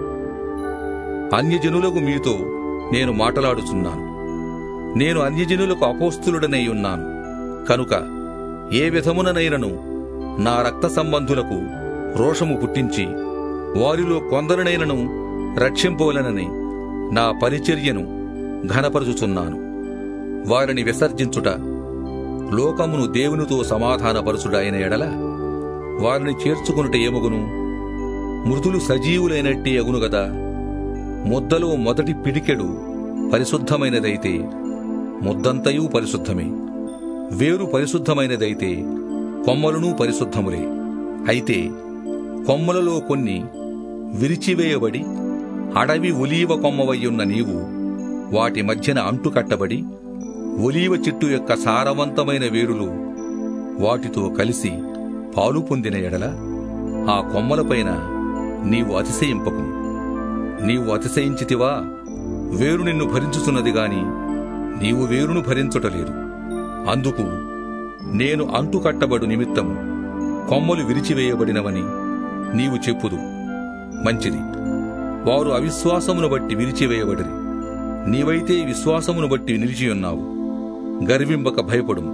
అన్యజనులకు మీతో నేను మాటలాడుచున్నాను. నేను అన్యజనులకు అపోస్తులుడనై ఉన్నాను కనుక ఏ విధముననైనను నా రక్త సంబంధులకు రోషము పుట్టించి వారిలో కొందరినైనను రక్షింపవలనని నా పరిచర్యను ఘనపరచుచున్నాను. వారిని విసర్జించుట లోకమును దేవునితో సమాధానపరచుట అయిన ఎడల వారిని చేర్చుకునుట ఏమగును? మృతులు సజీవులైనట్టే అగును గదా. ముద్దలో మొదటి పిడికెడు పరిశుద్ధమైనదైతే ముద్దంతయు పరిశుద్ధమే. వేరు పరిశుద్ధమైనదైతే కొమ్మలునూ పరిశుద్ధములే. అయితే కొమ్మలలో కొన్ని విరిచివేయబడి అడవి ఒలీవ కొమ్మవయ్యున్న నీవు వాటి మధ్యన అంటుకట్టబడి ఒలీవ చెట్టు యొక్క సారవంతమైన వేరులు వాటితో కలిసి పాలు పొందిన ఎడల ఆ కొమ్మలపైన నీవు అతిశయింపకు. నీవు అతిశయించితివా? వేరు నిన్ను భరించుచున్నది గాని నీవు వేరును భరించుటలేదు. అందుకు నేను అంటుకట్టబడు నిమిత్తము కొమ్మలు విరిచివేయబడినవని నీవు చెప్పుదు. మంచిది. వారు అవిశ్వాసమును బట్టి విరిచివేయబడిరి. నీవైతే విశ్వాసమును బట్టి నిలిచియున్నావు. గర్వింపక భయపడుము.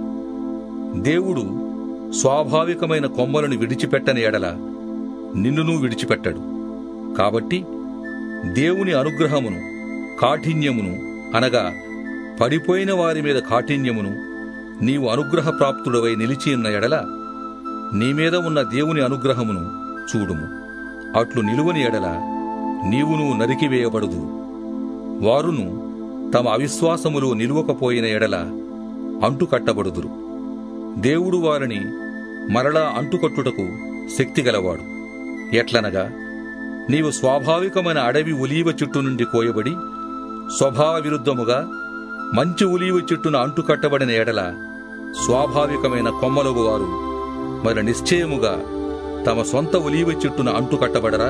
దేవుడు స్వాభావికమైన కొమ్మలను విడిచిపెట్టని ఎడల నిన్నునూ విడిచిపెట్టడు. కాబట్టి దేవుని అనుగ్రహమును, కాఠిన్యమును అనగా పడిపోయిన వారి మీద కాఠిన్యమును నీవు అనుగ్రహ ప్రాప్తుడవై నిలిచియున్న ఎడల నీమీద ఉన్న దేవుని అనుగ్రహమును చూడుము. అట్లు నిలువని ఎడల నీవును నరికివేయబడదు. వారును తమ అవిశ్వాసములో నిలువకపోయిన ఎడల అంటుకట్టబడుదురు. దేవుడు వారిని మరలా అంటుకట్టుటకు శక్తిగలవాడు. ఎట్లనగా నీవు స్వాభావికమైన అడవి ఒలీవ చెట్టు నుండి కోయబడి స్వభావ విరుద్ధముగా మంచి ఒలీవ చెట్టును అంటుకట్టబడిన ఎడల స్వాభావికమైన కొమ్మలగు వారు మరి నిశ్చయముగా తమ సొంత ఒలీవ చెట్టును అంటుకట్టబడరా?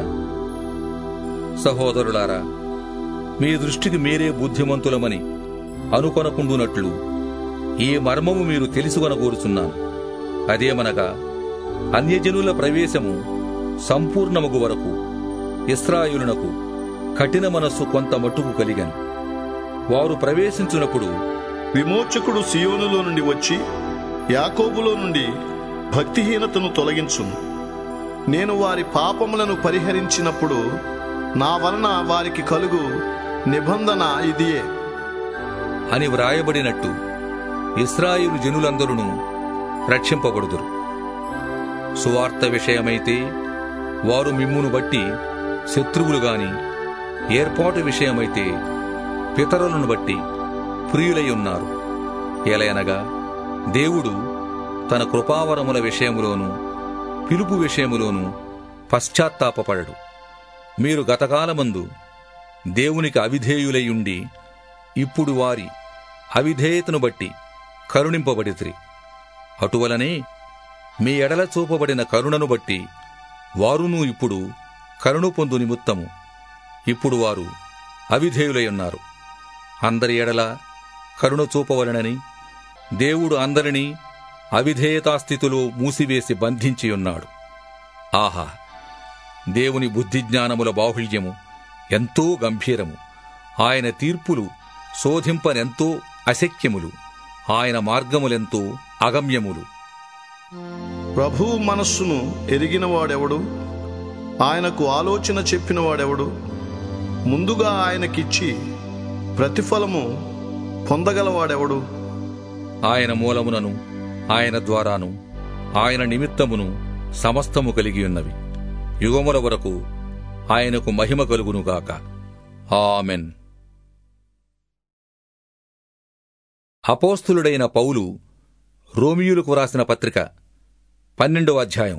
సహోదరులారా, మీ దృష్టికి మీరే బుద్ధిమంతులమని అనుకొనకుండునట్లు ఈ మర్మము మీరు తెలుసుకొనగోరుచున్నాను. అదేమనగా అన్యజనుల ప్రవేశము సంపూర్ణమగు వరకు ఇశ్రాయేలునకు కఠిన మనస్సు కొంత మట్టుకు కలిగెను. వారు ప్రవేశించునప్పుడు విమోచకుడు సియోనులో నుండి వచ్చి యాకోబులో నుండి భక్తిహీనతను తొలగించును. నేను వారి పాపములను పరిహరించినప్పుడు నా వలన వారికి కలుగు నిబంధన ఇదియే అని వ్రాయబడినట్టు ఇశ్రాయేలు జనులందరూ రక్షింపబడుదురు. సువార్త విషయమైతే వారు మిమ్మును బట్టి శత్రువులు గాని, ఏర్పాటు విషయమైతే పితరులను బట్టి ప్రియులై ఉన్నారు. ఎలయనగా దేవుడు తన కృపావరముల విషయములోను పిలుపు విషయములోను పశ్చాత్తాపపడడు. మీరు గతకాలమందు దేవునికి అవిధేయులైయుండి ఇప్పుడు వారి అవిధేయతను బట్టి కరుణింపబడితిరి. అటువలనే మీ ఎడల చూపబడిన కరుణను బట్టి వారునూ ఇప్పుడు కరుణ పొందు నిమిత్తము ఇప్పుడు వారు అవిధేయులై ఉన్నారు. అందరి ఎడల కరుణ చూపవలనని దేవుడు అందరినీ అవిధేయతాస్థితిలో మూసివేసి బంధించియున్నాడు. ఆహా! దేవుని బుద్ధిజ్ఞానముల బాహుళ్యము ఎంతో గంభీరము. ఆయన తీర్పులు శోధింపనెంతో అశక్యములు. ఆయన మార్గములెంతో అగమ్యములు. ప్రభువు మనస్సును ఎరిగినవాడెవడు? ఆయనకు ఆలోచన చెప్పినవాడెవడు? ముందుగా ఆయనకిచ్చి ప్రతిఫలము పొందగలవాడెవడు? ఆయన మూలమునను ఆయన ద్వారాను ఆయన నిమిత్తమును సమస్తము కలిగియున్నవి. యుగముల వరకు ఆయనకు మహిమ కలుగునుగాక. ఆమెన్. అపోస్తులుడైన పౌలు రోమియులకు వ్రాసిన పత్రిక 12వ అధ్యాయం.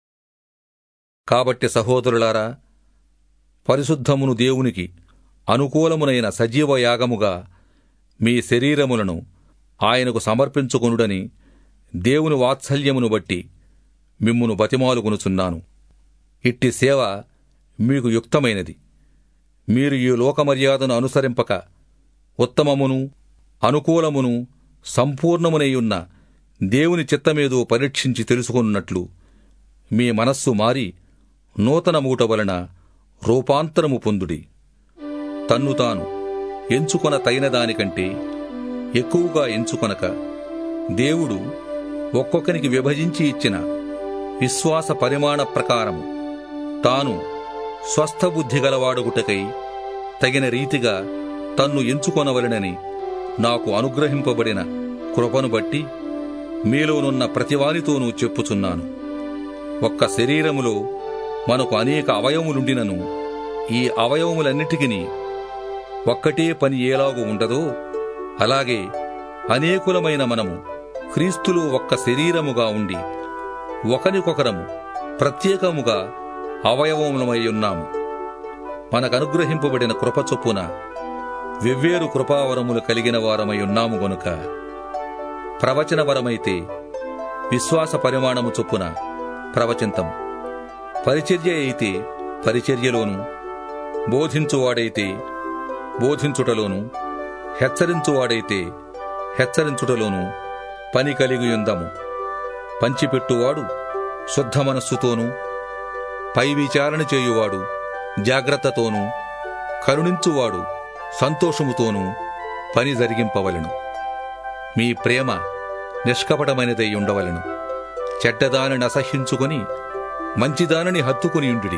కాబట్టి సహోదరులారా, పరిశుద్ధమును దేవునికి అనుకూలమునైన సజీవ యాగముగా మీ శరీరములను ఆయనకు సమర్పించుకొనుడని దేవుని వాత్సల్యమును బట్టి మిమ్మును బతిమాలుకొనుచున్నాను. ఇట్టి సేవ మీకు యుక్తమైనది. మీరు ఈ లోకమర్యాదను అనుసరింపక ఉత్తమమును అనుకూలమును సంపూర్ణమునైయున్న దేవుని చిత్తమేదో పరీక్షించి తెలుసుకొనున్నట్లు మీ మనస్సు మారి నూతన మూట వలన రూపాంతరము పొందుడి. తన్ను తాను ఎంచుకొన తగిన దానికంటే ఎక్కువగా ఎంచుకొనక దేవుడు ఒక్కొక్కనికి విభజించి ఇచ్చిన విశ్వాస పరిమాణ ప్రకారము తాను స్వస్థబుద్ధి గలవాడుగుటకై తగిన రీతిగా తన్ను ఎంచుకొనవలెనని నాకు అనుగ్రహింపబడిన కృపను బట్టి మీలోనున్న ప్రతివానితోనూ చెప్పుచున్నాను. ఒక్క శరీరములో మనకు అనేక అవయవములుండినను ఈ అవయవములన్నిటికీ ఒక్కటే పని ఎలాగూ ఉండదో అలాగే అనేకులమైన మనము క్రీస్తులో ఒక్క శరీరముగా ఉండి ఒకనికొకరము ప్రత్యేకముగా అవయవములమై ఉన్నాము. మనకనుగ్రహింపబడిన కృప చొప్పున వెవ్వేరు కృపావరములు కలిగిన వారమై ఉన్నాము గనుక ప్రవచనవరమైతే విశ్వాస పరిమాణము చొప్పున ప్రవచింతము, పరిచర్య అయితే పరిచర్యలోను, బోధించువాడైతే బోధించుటలోను, హెచ్చరించువాడైతే హెచ్చరించుటలోను పని కలిగియుందము. పంచిపెట్టువాడు శుద్ధ మనస్సుతోనూ, పై విచారణ చేయువాడు జాగ్రత్తతోనూ, కరుణించువాడు సంతోషముతోనూ పని జరిగింపవలెను. మీ ప్రేమ నిష్కపటమైనదై ఉండవలెను. చెడ్డదానిని అసహ్యించుకొని మంచిదానిని హత్తుకునియుండుడి.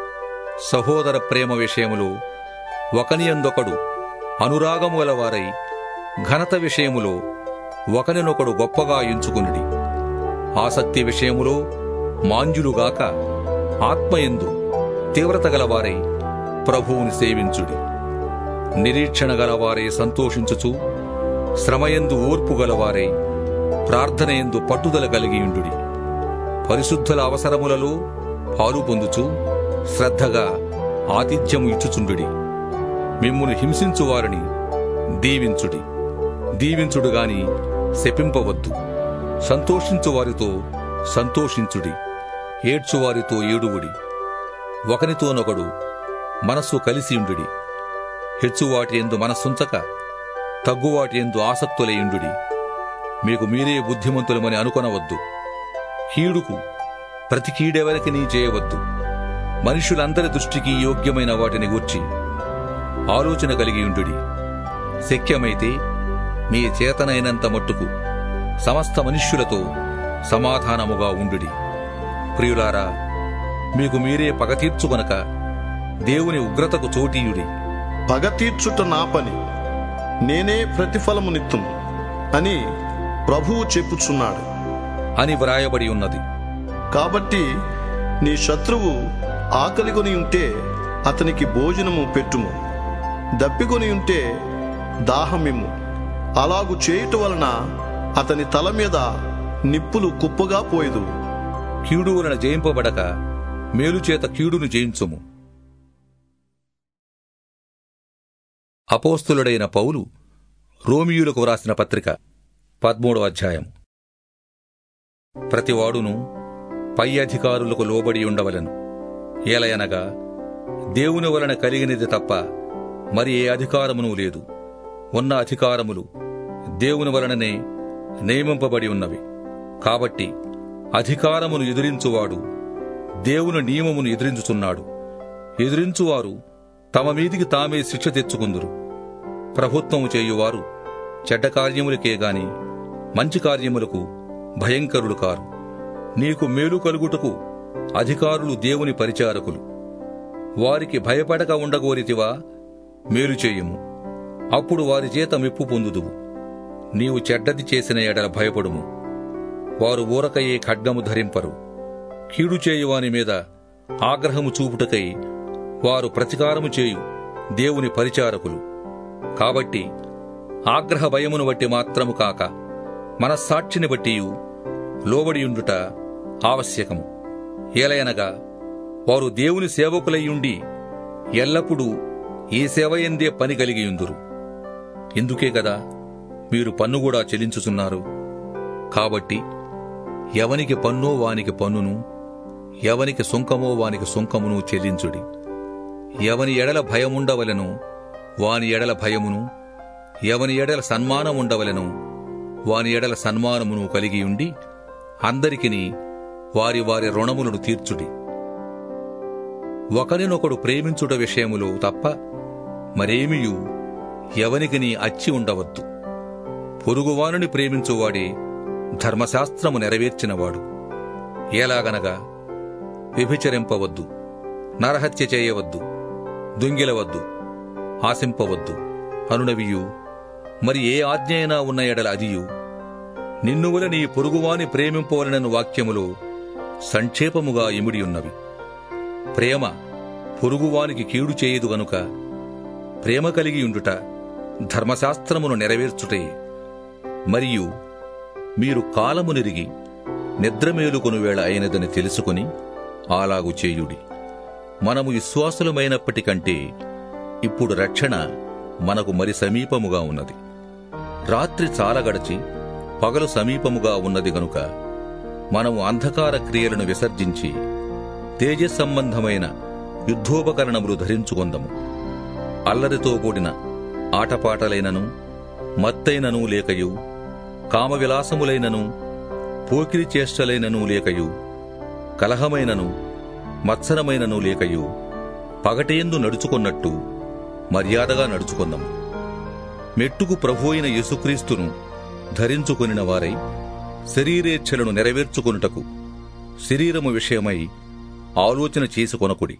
సహోదర ప్రేమ విషయములో ఒకనియందొకడు అనురాగము గలవారై ఘనత విషయములో ఒకనినొకడు గొప్పగా ఎంచుకునుడి. ఆసక్తి విషయములో మాంజులుగాక ఆత్మయందు తీవ్రత గలవారై ప్రభువుని సేవించుడి. నిరీక్షణ గలవారై సంతోషించుచు, శ్రమయందు ఓర్పు గలవారై ప్రార్థనయందు పట్టుదల కలిగియుండుడి. పరిశుద్ధుల అవసరములలో పాలు పొందుచు శ్రద్ధగా ఆతిథ్యము ఇచ్చుచుండుడి. మిమ్మును హింసించువారిని దీవించుడి. దీవించుడుగాని శపింపవద్దు. సంతోషించువారితో సంతోషించుడి. ఏడ్చువారితో ఏడువుడి. ఒకనితోనొకడు మనస్సు కలిసియుండుడి. హెచ్చువాటి యందు మనస్సుంచక తగ్గువాటి యందు ఆసక్తులయుండుడి. మీకు మీరే బుద్ధిమంతులమని అనుకొనవద్దు. కీడుకు ప్రతి కీడెవరికి నీ చేయవద్దు. మనుషులందరి దృష్టికి యోగ్యమైన వాటిని గూర్చి ఆలోచన కలిగియుండుడి. శక్యమైతే మీ చేతనైనంత మట్టుకు సమస్త మనుష్యులతో సమాధానముగా ఉండుడి. ప్రియులారా, మీకు మీరే పగ తీర్చుకొనక దేవుని ఉగ్రతకు చోటీయుడి. పగ తీర్చుట నా పని, నేనే ప్రతిఫలమునిత్తును అని ప్రభువు చెప్పుచున్నాడు అని వ్రాయబడి ఉన్నది. కాబట్టి నీ శత్రువు ఆకలిగొని ఉంటే అతనికి భోజనము పెట్టుము, దప్పికొని ఉంటే దాహమిమ్ము. అలాగు చేయుట వలన అతని తల మీద నిప్పులు కుప్పగా పోయదు. కీడు వలన జయింపబడక మేలుచేత కీడును జయించుము. అపోస్తులుడైన పౌలు రోమియులకు వ్రాసిన పత్రిక 13వ అధ్యాయం. ప్రతివాడును పై అధికారులకు లోబడి ఉండవలెను. ఏలయనగా దేవుని వలన కలిగినది తప్ప మరి ఏ అధికారమునూ లేదు. ఉన్న అధికారములు దేవుని వలననే నియమింపబడి ఉన్నవి. కాబట్టి అధికారమును ఎదిరించువాడు దేవుని నియమమును ఎదిరించుచున్నాడు. ఎదిరించువారు తమ మీదికి తామే శిక్ష తెచ్చుకుందురు. ప్రభుత్వము చేయువారు చెడ్డ కార్యములకే గాని మంచి కార్యములకు భయంకరులు కారు. నీకు మేలు కలుగుటకు అధికారులు దేవుని పరిచారకులు. వారికి భయపడక ఉండగోరితివా? మేలు చేయుము, అప్పుడు వారి చేత మెప్పు పొందుదువు. నీవు చెడ్డది చేసిన ఎడల భయపడుము. వారు ఊరకయే ఖడ్గము ధరింపరు. కీడు చేయువాని మీద ఆగ్రహము చూపుటకై వారు ప్రతికారము చేయు దేవుని పరిచారకులు. కాబట్టి ఆగ్రహ భయమును బట్టి మాత్రము కాక మనస్సాక్షిని బట్టియు లోబడియుండుట ఆవశ్యకము. ఏలయనగా వారు దేవుని సేవకులయ్యుండి ఎల్లప్పుడూ ఈ సేవయందే పని కలిగియుందురు. ఇందుకే కదా మీరు పన్ను కూడా చెల్లించుచున్నారు. కాబట్టి ఎవనికి పన్నో వానికి పన్నును, ఎవనికి సుంకమో వానికి సుంకమును చెల్లించుడి. ఎవని ఎడల భయముండవలెను వాని ఎడల భయమును, ఎవని ఎడల సన్మానముండవలెను వాని ఎడల సన్మానమును కలిగియుండి అందరికిని వారి వారి రుణములను తీర్చుడి. ఒకరినొకడు ప్రేమించుట విషయములో తప్ప మరేమియూ ఎవనికిని అచ్చి ఉండవద్దు. పొరుగువానుని ప్రేమించువాడే ధర్మశాస్త్రము నెరవేర్చినవాడు. ఎలాగనగా వ్యభిచరింపవద్దు, నరహత్య చేయవద్దు, దొంగిలవద్దు, ఆశింపవద్దు అనునవియు మరి ఏ ఆజ్ఞ అయినా ఉన్న ఎడల అదియు, నిన్నువల నీ పొరుగువాని ప్రేమింపవలనను వాక్యములో సంక్షేపముగా ఇమిడియున్నవి. ప్రేమ పొరుగువానికి కీడు చేయదు గనుక ప్రేమ కలిగియుండుట ధర్మశాస్త్రమును నెరవేర్చుటే. మరియు మీరు కాలమునిరిగి నిద్రమేలుకొను వేళ అయినదని తెలుసుకుని అలాగు చేయుడి. మనము విశ్వాసులమైనప్పటికంటే ఇప్పుడు రక్షణ మనకు మరి సమీపముగా ఉన్నది. రాత్రి చాలా గడిచి పగలు సమీపముగా ఉన్నది గనుక మనము అంధకార క్రియలను విసర్జించి తేజస్సంబంధమైన యుద్ధోపకరణములు ధరించుకొందము. అల్లరితో కూడిన ఆటపాటలైనను, మత్తైనను లేకయు, కామవిలాసములైనను, పోకిరి చేష్టలైనను లేకయు, కలహమైనను మత్సరమైనను లేకయు పగటేందు నడుచుకొన్నట్టు మర్యాదగా నడుచుకొందము. మెట్టుకు ప్రభు అయిన యేసుక్రీస్తును ధరించుకొనిన వారై శరీరేచ్ఛలను నెరవేర్చుకొనుటకు శరీరము విషయమై ఆలోచన చేసుకొనకుడి.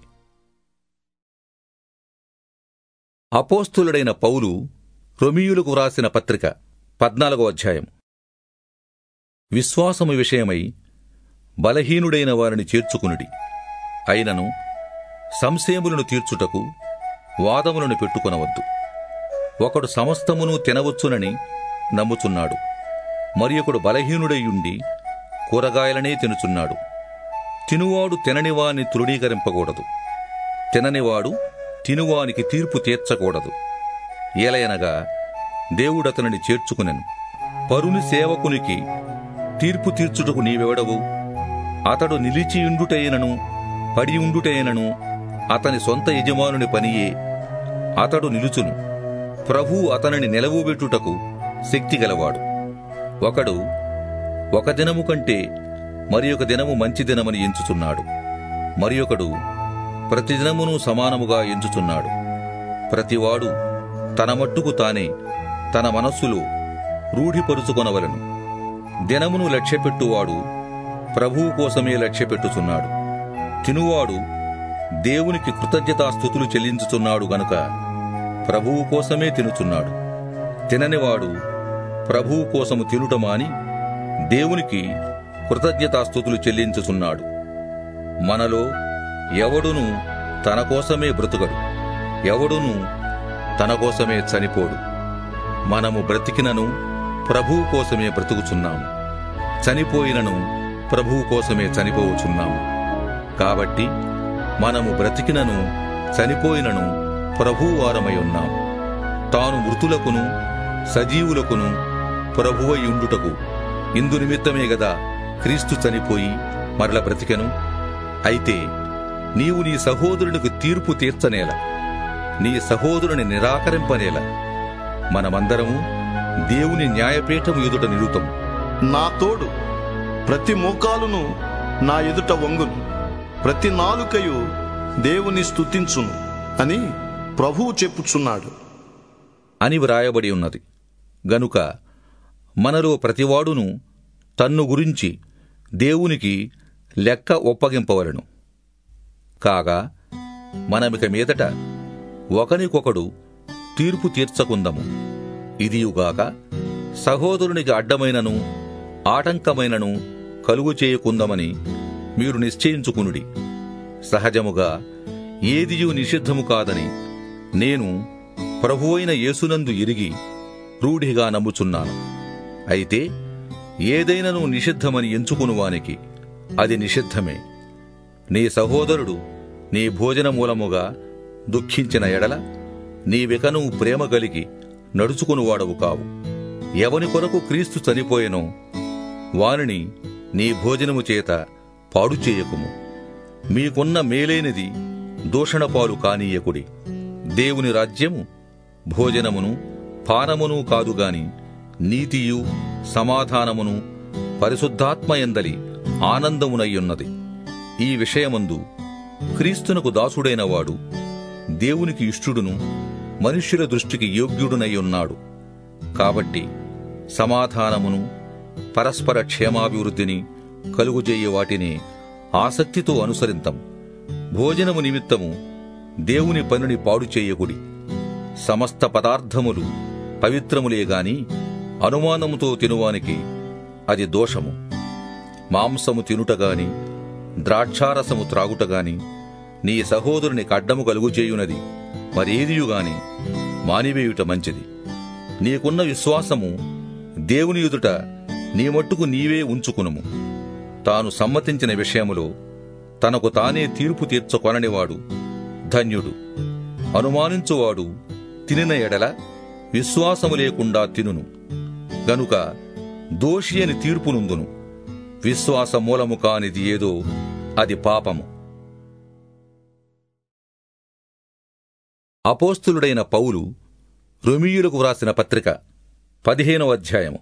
అపోస్తులుడైన పౌలు రోమీయులకు వ్రాసిన పత్రిక 14వ అధ్యాయం. విశ్వాసము విషయమై బలహీనుడైన వారిని చేర్చుకునుడి. అయినను సంశయములను తీర్చుటకు వాదములను పెట్టుకొనవద్దు. ఒకడు సమస్తమును తినవచ్చునని నమ్ముచున్నాడు, మరియొకడు బలహీనుడైయుండి కూరగాయలనే తినుచున్నాడు. తినువాడు తిననివాని తృణీకరింపకూడదు, తిననివాడు తినువానికి తీర్పు తీర్చకూడదు. ఏలయనగా దేవుడతనిని చేర్చుకునెను. పరుని సేవకునికి తీర్పు తీర్చుటకు నీవెవడవు? అతడు నిలిచియుండుటైనను పడియుండుటైనను అతని సొంత యజమానుని పనియే. అతడు నిలుచును, ప్రభువు అతనిని నిలవబెట్టుటకు శక్తిగలవాడు. ఒకడు ఒక దినము కంటే మరి ఒక దినము మంచి దినమని ఎంచుచున్నాడు, మరియొకడు ప్రతిదినమును సమానముగా ఎంచుచున్నాడు. ప్రతివాడు తన మట్టుకు తానే తన మనస్సులో రూఢిపరుచుకొనవలెను. దినమును లక్ష్యపెట్టువాడు ప్రభువు కోసమే లక్ష్యపెట్టుచున్నాడు. తినువాడు దేవునికి కృతజ్ఞతాస్తుతులు చెల్లించుచున్నాడు గనుక ప్రభువు కోసమే తినుచున్నాడు. తిననివాడు ప్రభువు కోసము తినుటమాని దేవునికి కృతజ్ఞతాస్తుతులు చెల్లించుచున్నాడు. మనలో ఎవడునూ తన కోసమే బ్రతుకడు, ఎవడునూ తన కోసమే చనిపోడు. మనము బ్రతికినను ప్రభువు కోసమే బ్రతుకుచున్నాము, చనిపోయినను ప్రభువు కోసమే చనిపోవచున్నాము. కాబట్టి మనము బ్రతికినను చనిపోయినను ప్రభువు వారమై ఉన్నాము. తాను మృతులకును సజీవులకును ప్రభువై ఉండుటకు ఇందు నిమిత్తమే గదా క్రీస్తు చనిపోయి మరల బ్రతికెను. అయితే నీవు నీ సహోదరునికి తీర్పు తీర్చనేల, నీ సహోదరుని నిరాకరింపనేల. మనమందరము దేవుని న్యాయపీఠము ఎదుట నిలుతం. నా తోడు ప్రతి మోకాలును నా ఎదుట వంగును, ప్రతి నాలుకయు దేవుని స్తుతించును అని ప్రభువు చెప్పుచున్నాడు అని వ్రాయబడి ఉన్నది. గనుక మనలో ప్రతివాడును తన్ను గురించి దేవునికి లెక్క ఒప్పగింపవలెను. కాగా మనమిక మీదట ఒకనికొకడు తీర్పు తీర్చకుందము. ఇదియుగాక సహోదరునికి అడ్డమైనను ఆటంకమైనను కలుగు చేయకుందమని మీరు నిశ్చయించుకునుడి. సహజముగా ఏదియు నిషిద్ధము కాదని నేను ప్రభువైన యేసునందు ఎరిగి రూఢిగా నమ్ముచున్నాను. అయితే ఏదైనను నిషిద్ధమని ఎంచుకునువానికి అది నిషిద్ధమే. నీ సహోదరుడు నీ భోజన మూలముగా దుఃఖించిన ఎడల నీవికను ప్రేమ కలిగి నడుచుకునివాడవు కావు. ఎవని కొరకు క్రీస్తు చనిపోయెనో వానిని నీ భోజనము చేత పాడు చేయకుము. మీకున్న మేలైనది దూషణపాలు కానీయకుడి. దేవుని రాజ్యము భోజనమును పానమును కాదుగాని నీతియు సమాధానమును పరిశుద్ధాత్మయందలి ఆనందమునయ్యున్నది. ఈ విషయమందు క్రీస్తునకు దాసుడైన వాడు దేవునికి ఇష్టుడును మనుష్యుల దృష్టికి యోగ్యుడునయ్యున్నాడు. కాబట్టి సమాధానమును పరస్పర క్షేమాభివృద్ధిని కలుగుజేయ వాటిని ఆసక్తితో అనుసరింతం. భోజనము నిమిత్తము దేవుని పనిని పాడు చేయకుడి. సమస్త పదార్థములు పవిత్రములేగాని అనుమానముతో తినువానికి అది దోషము. మాంసము తినుటగాని ద్రాక్షారసము త్రాగుటగాని నీ సహోదరునికి అడ్డము కలుగుచేయునది మరేదియుగాని మానివేయుట మంచిది. నీకున్న విశ్వాసము దేవుని ఎదుట నీ మట్టుకు నీవే ఉంచుకునుము. తాను సమ్మతించిన విషయములో తనకు తానే తీర్పు తీర్చుకొననివాడు ధన్యుడు. అనుమానించువాడు తినిన ఎడల విశ్వాసము లేకుండా తినును గనుక దోషి అని తీర్పునుందును. విశ్వాస మూలము కానిది ఏదో అది పాపము. అపోస్తులుడైన పౌలు రోమీయులకు వ్రాసిన పత్రిక 15వ అధ్యాయము.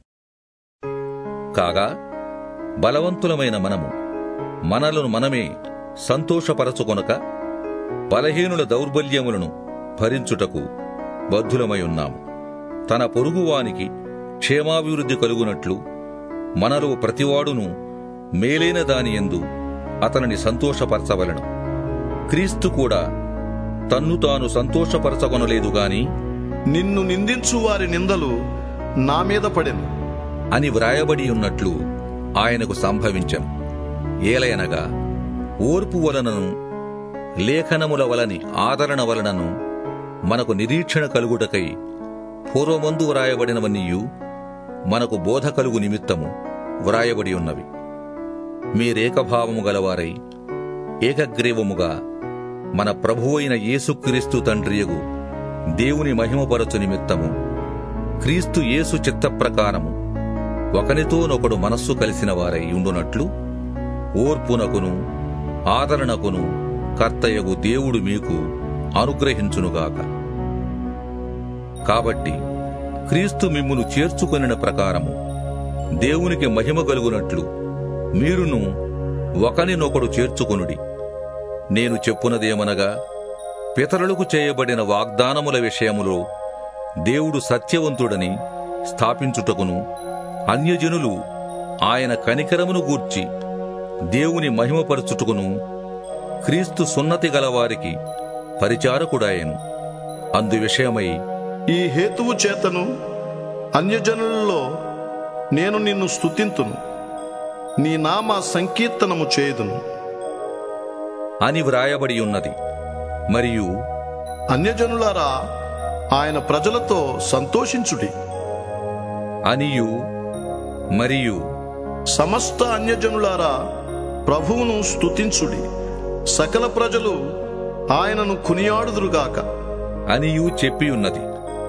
కాగా బలవంతులమైన మనము మనలను మనమే సంతోషపరచుకొనక బలహీనుల దౌర్బల్యములను భరించుటకు బద్ధులమై ఉన్నాము. తన పొరుగువానికి క్షేమాభివృద్ధి కలుగునట్లు మనలో ప్రతివాడును మేలైన దానియందు అతనిని సంతోషపరచవలెను. క్రీస్తు కూడా తన్ను తాను సంతోషపరచగొనలేదు గాని నిన్ను నిందించు వారి నిందలు నా మీద పడెను అని వ్రాయబడి ఉన్నట్లు ఆయనకు సంభవించెను. ఏలయనగా ఓర్పు వలనను లేఖనముల వలని ఆదరణ వలనను మనకు నిరీక్షణ కలుగుటకై పూర్వమందు వ్రాయబడినవన్నీయు మనకు బోధ కలుగు నిమిత్తము వ్రాయబడి ఉన్నవి. మీరేకభావము గలవారై ఏకగ్రీవముగా మన ప్రభువైన యేసుక్రీస్తు తండ్రియగు దేవుని మహిమపరచు నిమిత్తము క్రీస్తు యేసు చిత్తప్రకారము ఒకనితోనొకడు మనస్సు కలిసిన వారై ఉండునట్లు ఓర్పునకును ఆదరణకును కర్తయగు దేవుడు మీకు అనుగ్రహించునుగాక. కాబట్టి క్రీస్తు మిమ్మును చేర్చుకొనిన ప్రకారము దేవునికి మహిమ కలుగునట్లు మీరును ఒకనినొకడు చేర్చుకొనుడి. నేను చెప్పునదేమనగా, పితరులకు చేయబడిన వాగ్దానముల విషయములో దేవుడు సత్యవంతుడని స్థాపించుటకును అన్యజనులు ఆయన కనికరమును గూర్చి దేవుని మహిమపరచుటకును క్రీస్తు సున్నతి గలవారికి పరిచారకుడాయెను. అందు విషయమై ఈ హేతువు చేతను అన్యజనులలో నేను నిన్ను స్తుతింతును, నీ నామ సంకీర్తనము చేయుదును అని వ్రాయబడి ఉన్నది. మరియు అన్యజనులారా ఆయన ప్రజలతో సంతోషించుడి అనియు మరియు సమస్త అన్యజనులారా ప్రభువును స్తుతించుడి, సకల ప్రజలు ఆయనను కొనియాడుదురుగాక అనియు చెప్పి ఉన్నది.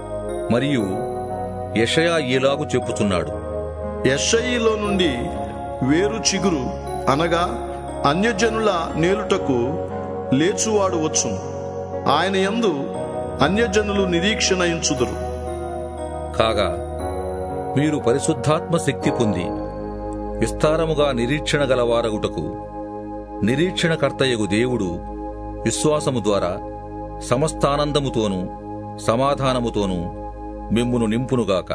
మరియు యెషయా ఇలాగు చెప్పుచున్నాడు, యెషయిలో నుండి వేరు చిగురు అనగా అన్యజనుల నేలుటకు లేచువాడు వచ్చును. ఆయన యందు అన్యజనులు నిరీక్షణ ఉంచుదురు. కాగా మీరు పరిశుద్ధాత్మ శక్తి పొంది విస్తారముగా నిరీక్షణ గలవారగుటకు నిరీక్షణకర్తయగు దేవుడు విశ్వాసము ద్వారా సమస్తానందముతోనూ సమాధానముతోనూ మిమ్మును నింపునుగాక.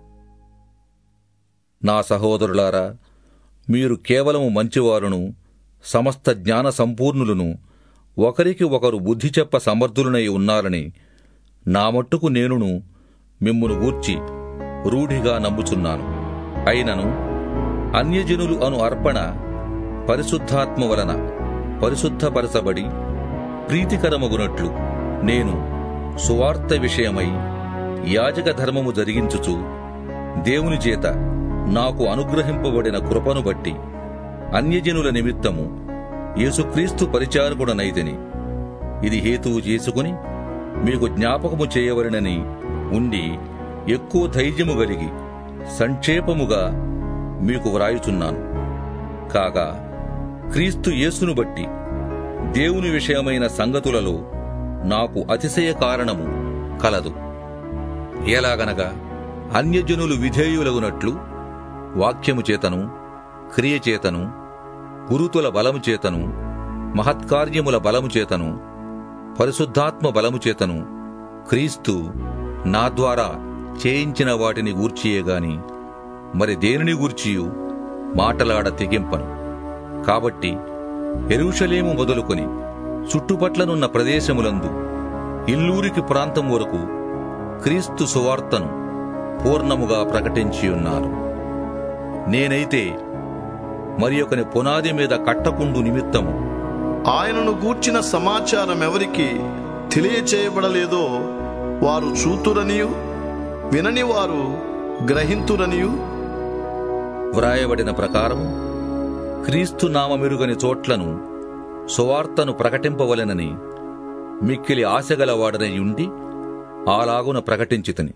నా సహోదరులారా, మీరు కేవలము మంచివారును సమస్త జ్ఞాన సంపూర్ణులను ఒకరికి ఒకరు బుద్ధి చెప్ప సమర్థులనై ఉన్నారని నా మట్టుకు నేనును మిమ్మును గూర్చి రూఢిగా నమ్ముచున్నాను. అయినను అన్యజనులు అను అర్పణ పరిశుద్ధాత్మ వలన పరిశుద్ధపరచబడి ప్రీతికరమగునట్లు నేను సువార్త విషయమై యాజక ధర్మము జరిగించుచు దేవుని చేత నాకు అనుగ్రహింపబడిన కృపను బట్టి అన్యజనుల నిమిత్తము యేసుక్రీస్తు పరిచారకుడనైతిని. ఇది హేతువు చేసుకుని మీకు జ్ఞాపకము చేయవలెనని ఉండి ఎక్కువ ధైర్యము కలిగి సంక్షేపముగా మీకు వ్రాయుచున్నాను. కాగా క్రీస్తు యేసును బట్టి దేవుని విషయమైన సంగతులలో నాకు అతిశయ కారణము కలదు. ఎలాగనగా అన్యజనులు విధేయులగునట్లు వాక్యము చేతను క్రియచేతను గురుతుల బలము చేతను మహత్కార్యముల బలము చేతను పరిశుద్ధాత్మ బలము చేతను క్రీస్తు నా ద్వారా చేయించిన వాటిని గూర్చియేగాని మరి దేనిని గూర్చియు మాటలాడ తెగింపను. కాబట్టి యెరూషలేము మొదలుకొని చుట్టుపట్లనున్న ప్రదేశములందు ఇల్లూరికి ప్రాంతం వరకు క్రీస్తు సువార్తను పూర్ణముగా ప్రకటించియున్నాను. నేనైతే మరి ఒకని పునాది మీద కట్టకుండు నిమిత్తము ఆయనను గూర్చిన సమాచారం ఎవరికి తెలియచేయబడలేదో వారు చూతురనియు వినని వారు గ్రహింతురనియు వ్రాయబడిన ప్రకారము క్రీస్తు నామమెరుగని చోట్లను సువార్తను ప్రకటింపవలెనని మిక్కిలి ఆశగలవాడనై ఉండి అలాగున ప్రకటించితిని.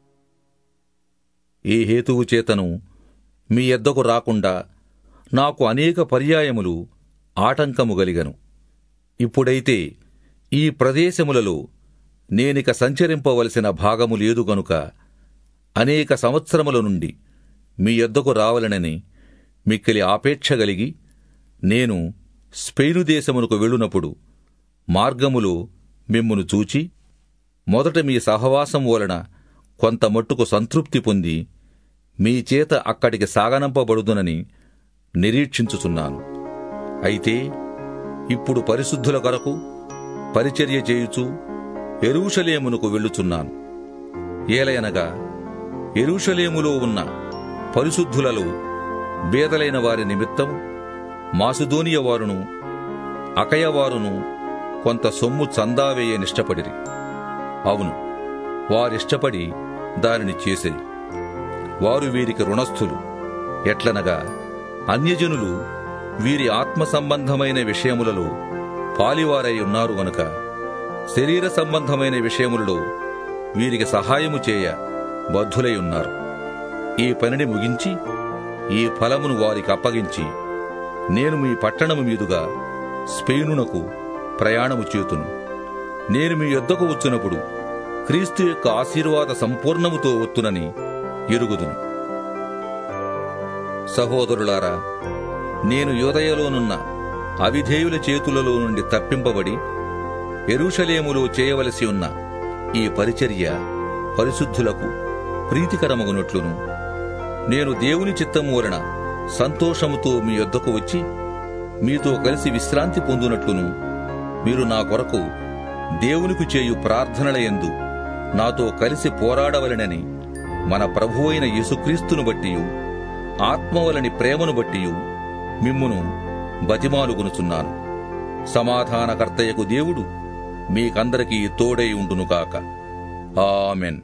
ఈ హేతువు చేతను మీ యొద్దకు రాకుండా నాకు అనేక పర్యాయములు ఆటంకము గలిగను. ఇప్పుడైతే ఈ ప్రదేశములలో నేనిక సంచరింపవలసిన భాగము లేదు గనుక అనేక సంవత్సరముల నుండి మీ యొద్దకు రావలనని మిక్కిలి ఆపేక్ష గలిగి నేను స్పెయిను దేశమునకు వెళ్ళునప్పుడు మార్గములో మిమ్మును చూచి మొదట మీ సహవాసం వలన కొంత మట్టుకు సంతృప్తి పొంది మీ చేత అక్కడికి సాగనంపబడుదునని నిరీక్షించుచున్నాను. అయితే ఇప్పుడు పరిశుద్ధుల కొరకు పరిచర్య చేయుచు యెరూషలేమునకు వెళ్ళుచున్నాను. ఏలయనగా యెరూషలేములో ఉన్న పరిశుద్ధులలో బేదలైన వారి నిమిత్తం మాసిదోనియ వారును అకయ వారును కొంత సొమ్ము చందావేయ నిష్టపడిరి. అవును, వారిష్టపడి దానిని చేసిరి. వారు వీరికి రుణస్థులు. ఎట్లనగా అన్యజనులు వీరి ఆత్మ సంబంధమైన విషయములలో పాలివారై ఉన్నారు గనుక శరీర సంబంధమైన విషయములలో వీరికి సహాయము చేయ బద్ధులై ఉన్నారు. ఈ పనిని ముగించి ఈ ఫలమును వారికి అప్పగించి నేను మీ పట్టణము మీదుగా స్పెయినునకు ప్రయాణము చేతును. నేను మీ యొద్దకు వచ్చినప్పుడు క్రీస్తు యొక్క ఆశీర్వాద సంపూర్ణముతో వత్తునని ఎరుగుదును. సహోదరులారా, నేను యూదయలోనున్న అవిధేయుల చేతులలో నుండి తప్పింపబడి యెరూషలేములో చేయవలసి ఉన్న ఈ పరిచర్య పరిశుద్ధులకు ప్రీతికరమగునట్లును నేను దేవుని చిత్తము వలన సంతోషముతో మీ యొద్దకు వచ్చి మీతో కలిసి విశ్రాంతి పొందునట్లును మీరు నా కొరకు దేవునికి చేయు ప్రార్థనలయందు నాతో కలిసి పోరాడవలెనని మన ప్రభువైన యేసుక్రీస్తును బట్టియు ఆత్మవలని ప్రేమను బట్టియు మిమ్మును బతిమాలుకొనుచున్నాను. సమాధానకర్తయకు దేవుడు మీకందరికీ తోడై ఉండునుగాక. ఆమెన్.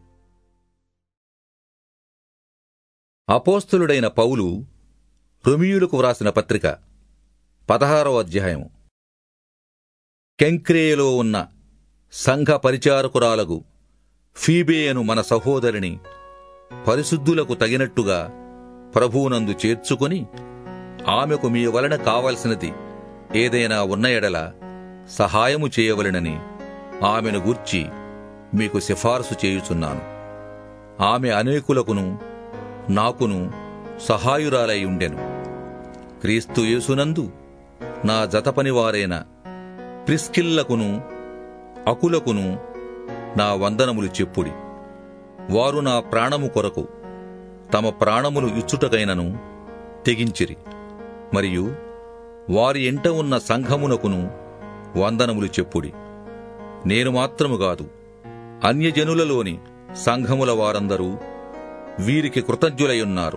అపోస్తలుడైన పౌలు రోమీయులకు వ్రాసిన పత్రిక 16వ అధ్యాయం. కెంక్రేయలో ఉన్న సంఘ పరిచారకురాలగు ఫీబేయను మన సహోదరిని పరిశుద్ధులకు తగినట్టుగా ప్రభువునందు చేర్చుకొని ఆమెకు మీ వలన కావలసినది ఏదైనా ఉన్న ఎడల సహాయము చేయవలెనని ఆమెను గూర్చి మీకు సిఫారసు చేయుచున్నాను. ఆమె అనేకులకును నాకును సహాయురాలై ఉండెను. క్రీస్తు యేసునందు నా జతపనివారైన ప్రిస్కిల్లకును అకులకును నా వందనములు చెప్పుడి. వారు నా ప్రాణము కొరకు తమ ప్రాణములు ఇచ్చుటకైనను తెగించిరి. మరియు వారి ఎంట ఉన్న సంఘమునకును వందనములు చెప్పుడి. నేను మాత్రము కాదు, అన్యజనులలోని సంఘముల వారందరూ వీరికి కృతజ్ఞులయున్నారు.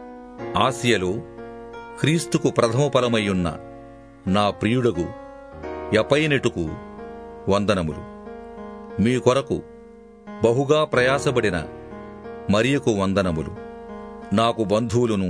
ఆసియలో క్రీస్తుకు ప్రథమ ఫలమయ్యున్న నా ప్రియుడగు ఎపైనెటుకు వందనములు. మీ కొరకు బహుగా ప్రయాసపడిన మరియకు వందనములు. నాకు బంధువులును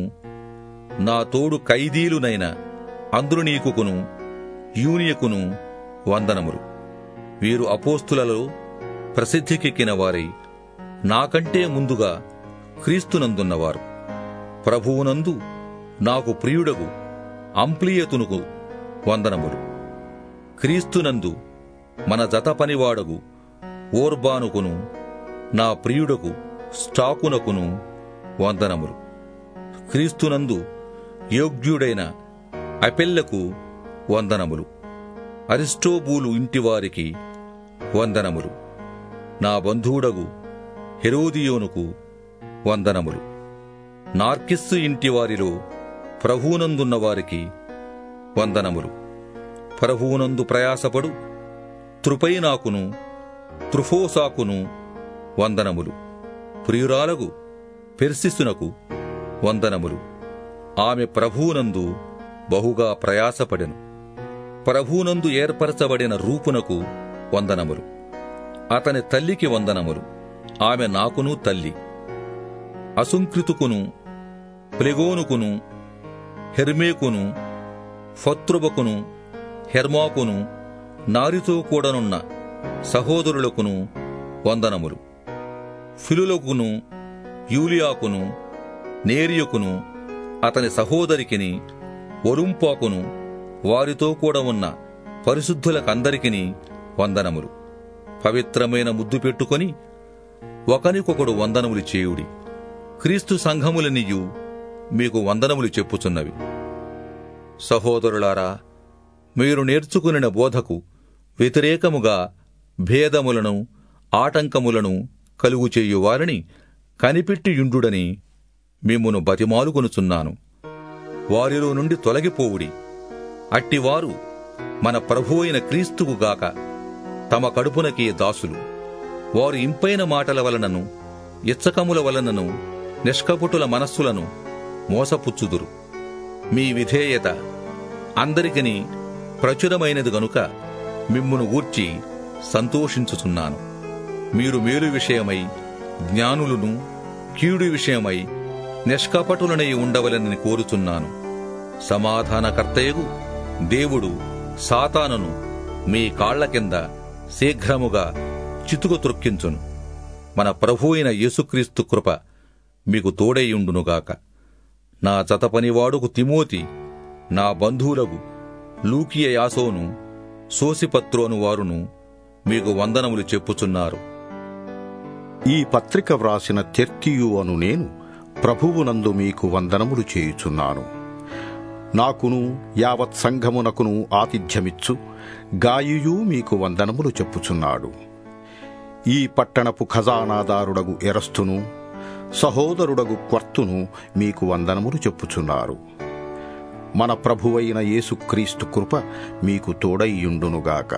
నా తోడు ఖైదీలునైన అంద్రునీకును యూనియకును వందనములు. వీరు అపోస్తులలో ప్రసిద్ధికెక్కిన వారై నాకంటే ముందుగా క్రీస్తునందున్నవారు. ప్రభువునందు నాకు ప్రియుడగు అంప్లియతునుకు వందనములు. క్రీస్తునందు మన జత పనివాడగు ఓర్బానుకును నా ప్రియుడకు స్టాకునకును వందనములు. క్రీస్తునందు యోగ్యుడైన అపెల్లకు వందనములు. అరిస్టోబూలు ఇంటివారికి వందనములు. నా బంధువుడగు హెరోదియోనుకు వందనములు. నార్కిస్సు ఇంటివారిలో ప్రభువునందున్న వారికి వందనములు. ప్రభువునందు ప్రయాసపడు త్రుపైనాకును త్రుఫోసాకును వందనములు. ప్రియురాలగు పెర్సిసునకు వందనములు. ఆమె ప్రభువునందు బహుగా ప్రయాసపడెను. ప్రభువునందు ఏర్పరచబడిన రూపునకు వందనములు. అతని తల్లికి వందనములు. ఆమె నాకును తల్లి. అసుంకృతుకును ప్లెగోనుకును హెర్మేకును ఫత్రుబకును హెర్మాకును నారితో కూడనున్న సహోదరులకును వందనములు. ఫిలులకును యూలియాకును నేరియుకును అతని సహోదరికిని ఒరుంపాకును వారితో కూడా ఉన్న పరిశుద్ధులకందరికిని వందనములు. పవిత్రమైన ముద్దు పెట్టుకొని ఒకనికొకడు వందనములు చేయుడి. క్రీస్తు సంఘములనియు మీకు వందనములు చెప్పుచున్నవి. సహోదరులారా, మీరు నేర్చుకునిన బోధకు వ్యతిరేకముగా భేదములను ఆటంకములను కలుగు చేయువారిని కనిపెట్టియుండుడని మిమ్మును బతిమాలుకొనుచున్నాను. వారిలో నుండి తొలగిపోవుడి. అట్టివారు మన ప్రభువైన క్రీస్తుకు గాక తమ కడుపునకే దాసులు. వారు ఇంపైన మాటల వలనను ఇచ్చకముల వలనను నిష్కపటుల మనస్సులను మోసపుచ్చుదురు. మీ విధేయత అందరికిని ప్రచురమైనది గనుక మిమ్మును గూర్చి సంతోషించుచున్నాను. మీరు మేలు విషయమై జ్ఞానులను, కీడు విషయమై నిష్కపటులనై ఉండవలనని కోరుచున్నాను. సమాధానకర్తయగు దేవుడు సాతానును మీ కాళ్ల కింద శీఘ్రముగా చితుకు త్రొక్కించును. మన ప్రభువైన యేసుక్రీస్తు కృప మీకు తోడైయుండునుగాక. నా జతపనివాడుకు తిమోతి, నా బంధువులకు లూకియ యాసోను, సోసిపత్రోను వారును మీకు వందనములు చెప్పుచున్నారు. ఈ పత్రిక వ్రాసిన తెర్తియు అను నేను ప్రభువునందు మీకు వందనములు చేయుచున్నాను. నాకును యావత్ సంఘమునకును ఆతిథ్యమిచ్చు గాయియు మీకు వందనములు చెప్పుచున్నాడు. ఈ పట్టణపు ఖజానాదారుడగు ఎరస్తును, సహోదరుడగు క్వర్తును మీకు వందనములు చెప్పుచున్నారు. మన ప్రభువైన యేసుక్రీస్తు కృప మీకు తోడైయుండునుగాక.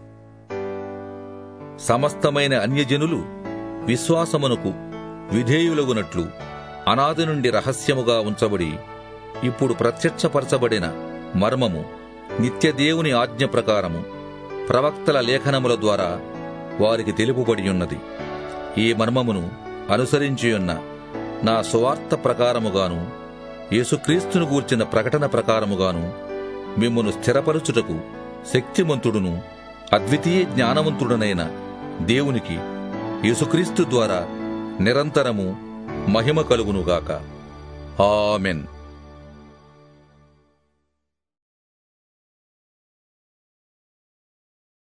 సమస్తమైన అన్యజనులు విశ్వాసమునకు విధేయులగునట్లు అనాది నుండి రహస్యముగా ఉంచబడి ఇప్పుడు ప్రత్యక్షపరచబడిన మర్మము నిత్యదేవుని ఆజ్ఞ ప్రకారము ప్రవక్తల లేఖనముల ద్వారా వారికి తెలుపుబడియున్నది. ఈ మర్మమును అనుసరించియున్న నా సువార్త ప్రకారముగాను యేసుక్రీస్తును గూర్చిన ప్రకటన ప్రకారముగాను మిమ్మును స్థిరపరచుటకు శక్తిమంతుడును అద్వితీయ జ్ఞానవంతుడనైన దేవునికి యేసుక్రీస్తు ద్వారా నిరంతరము మహిమ కలుగునుగాక. ఆమెన్.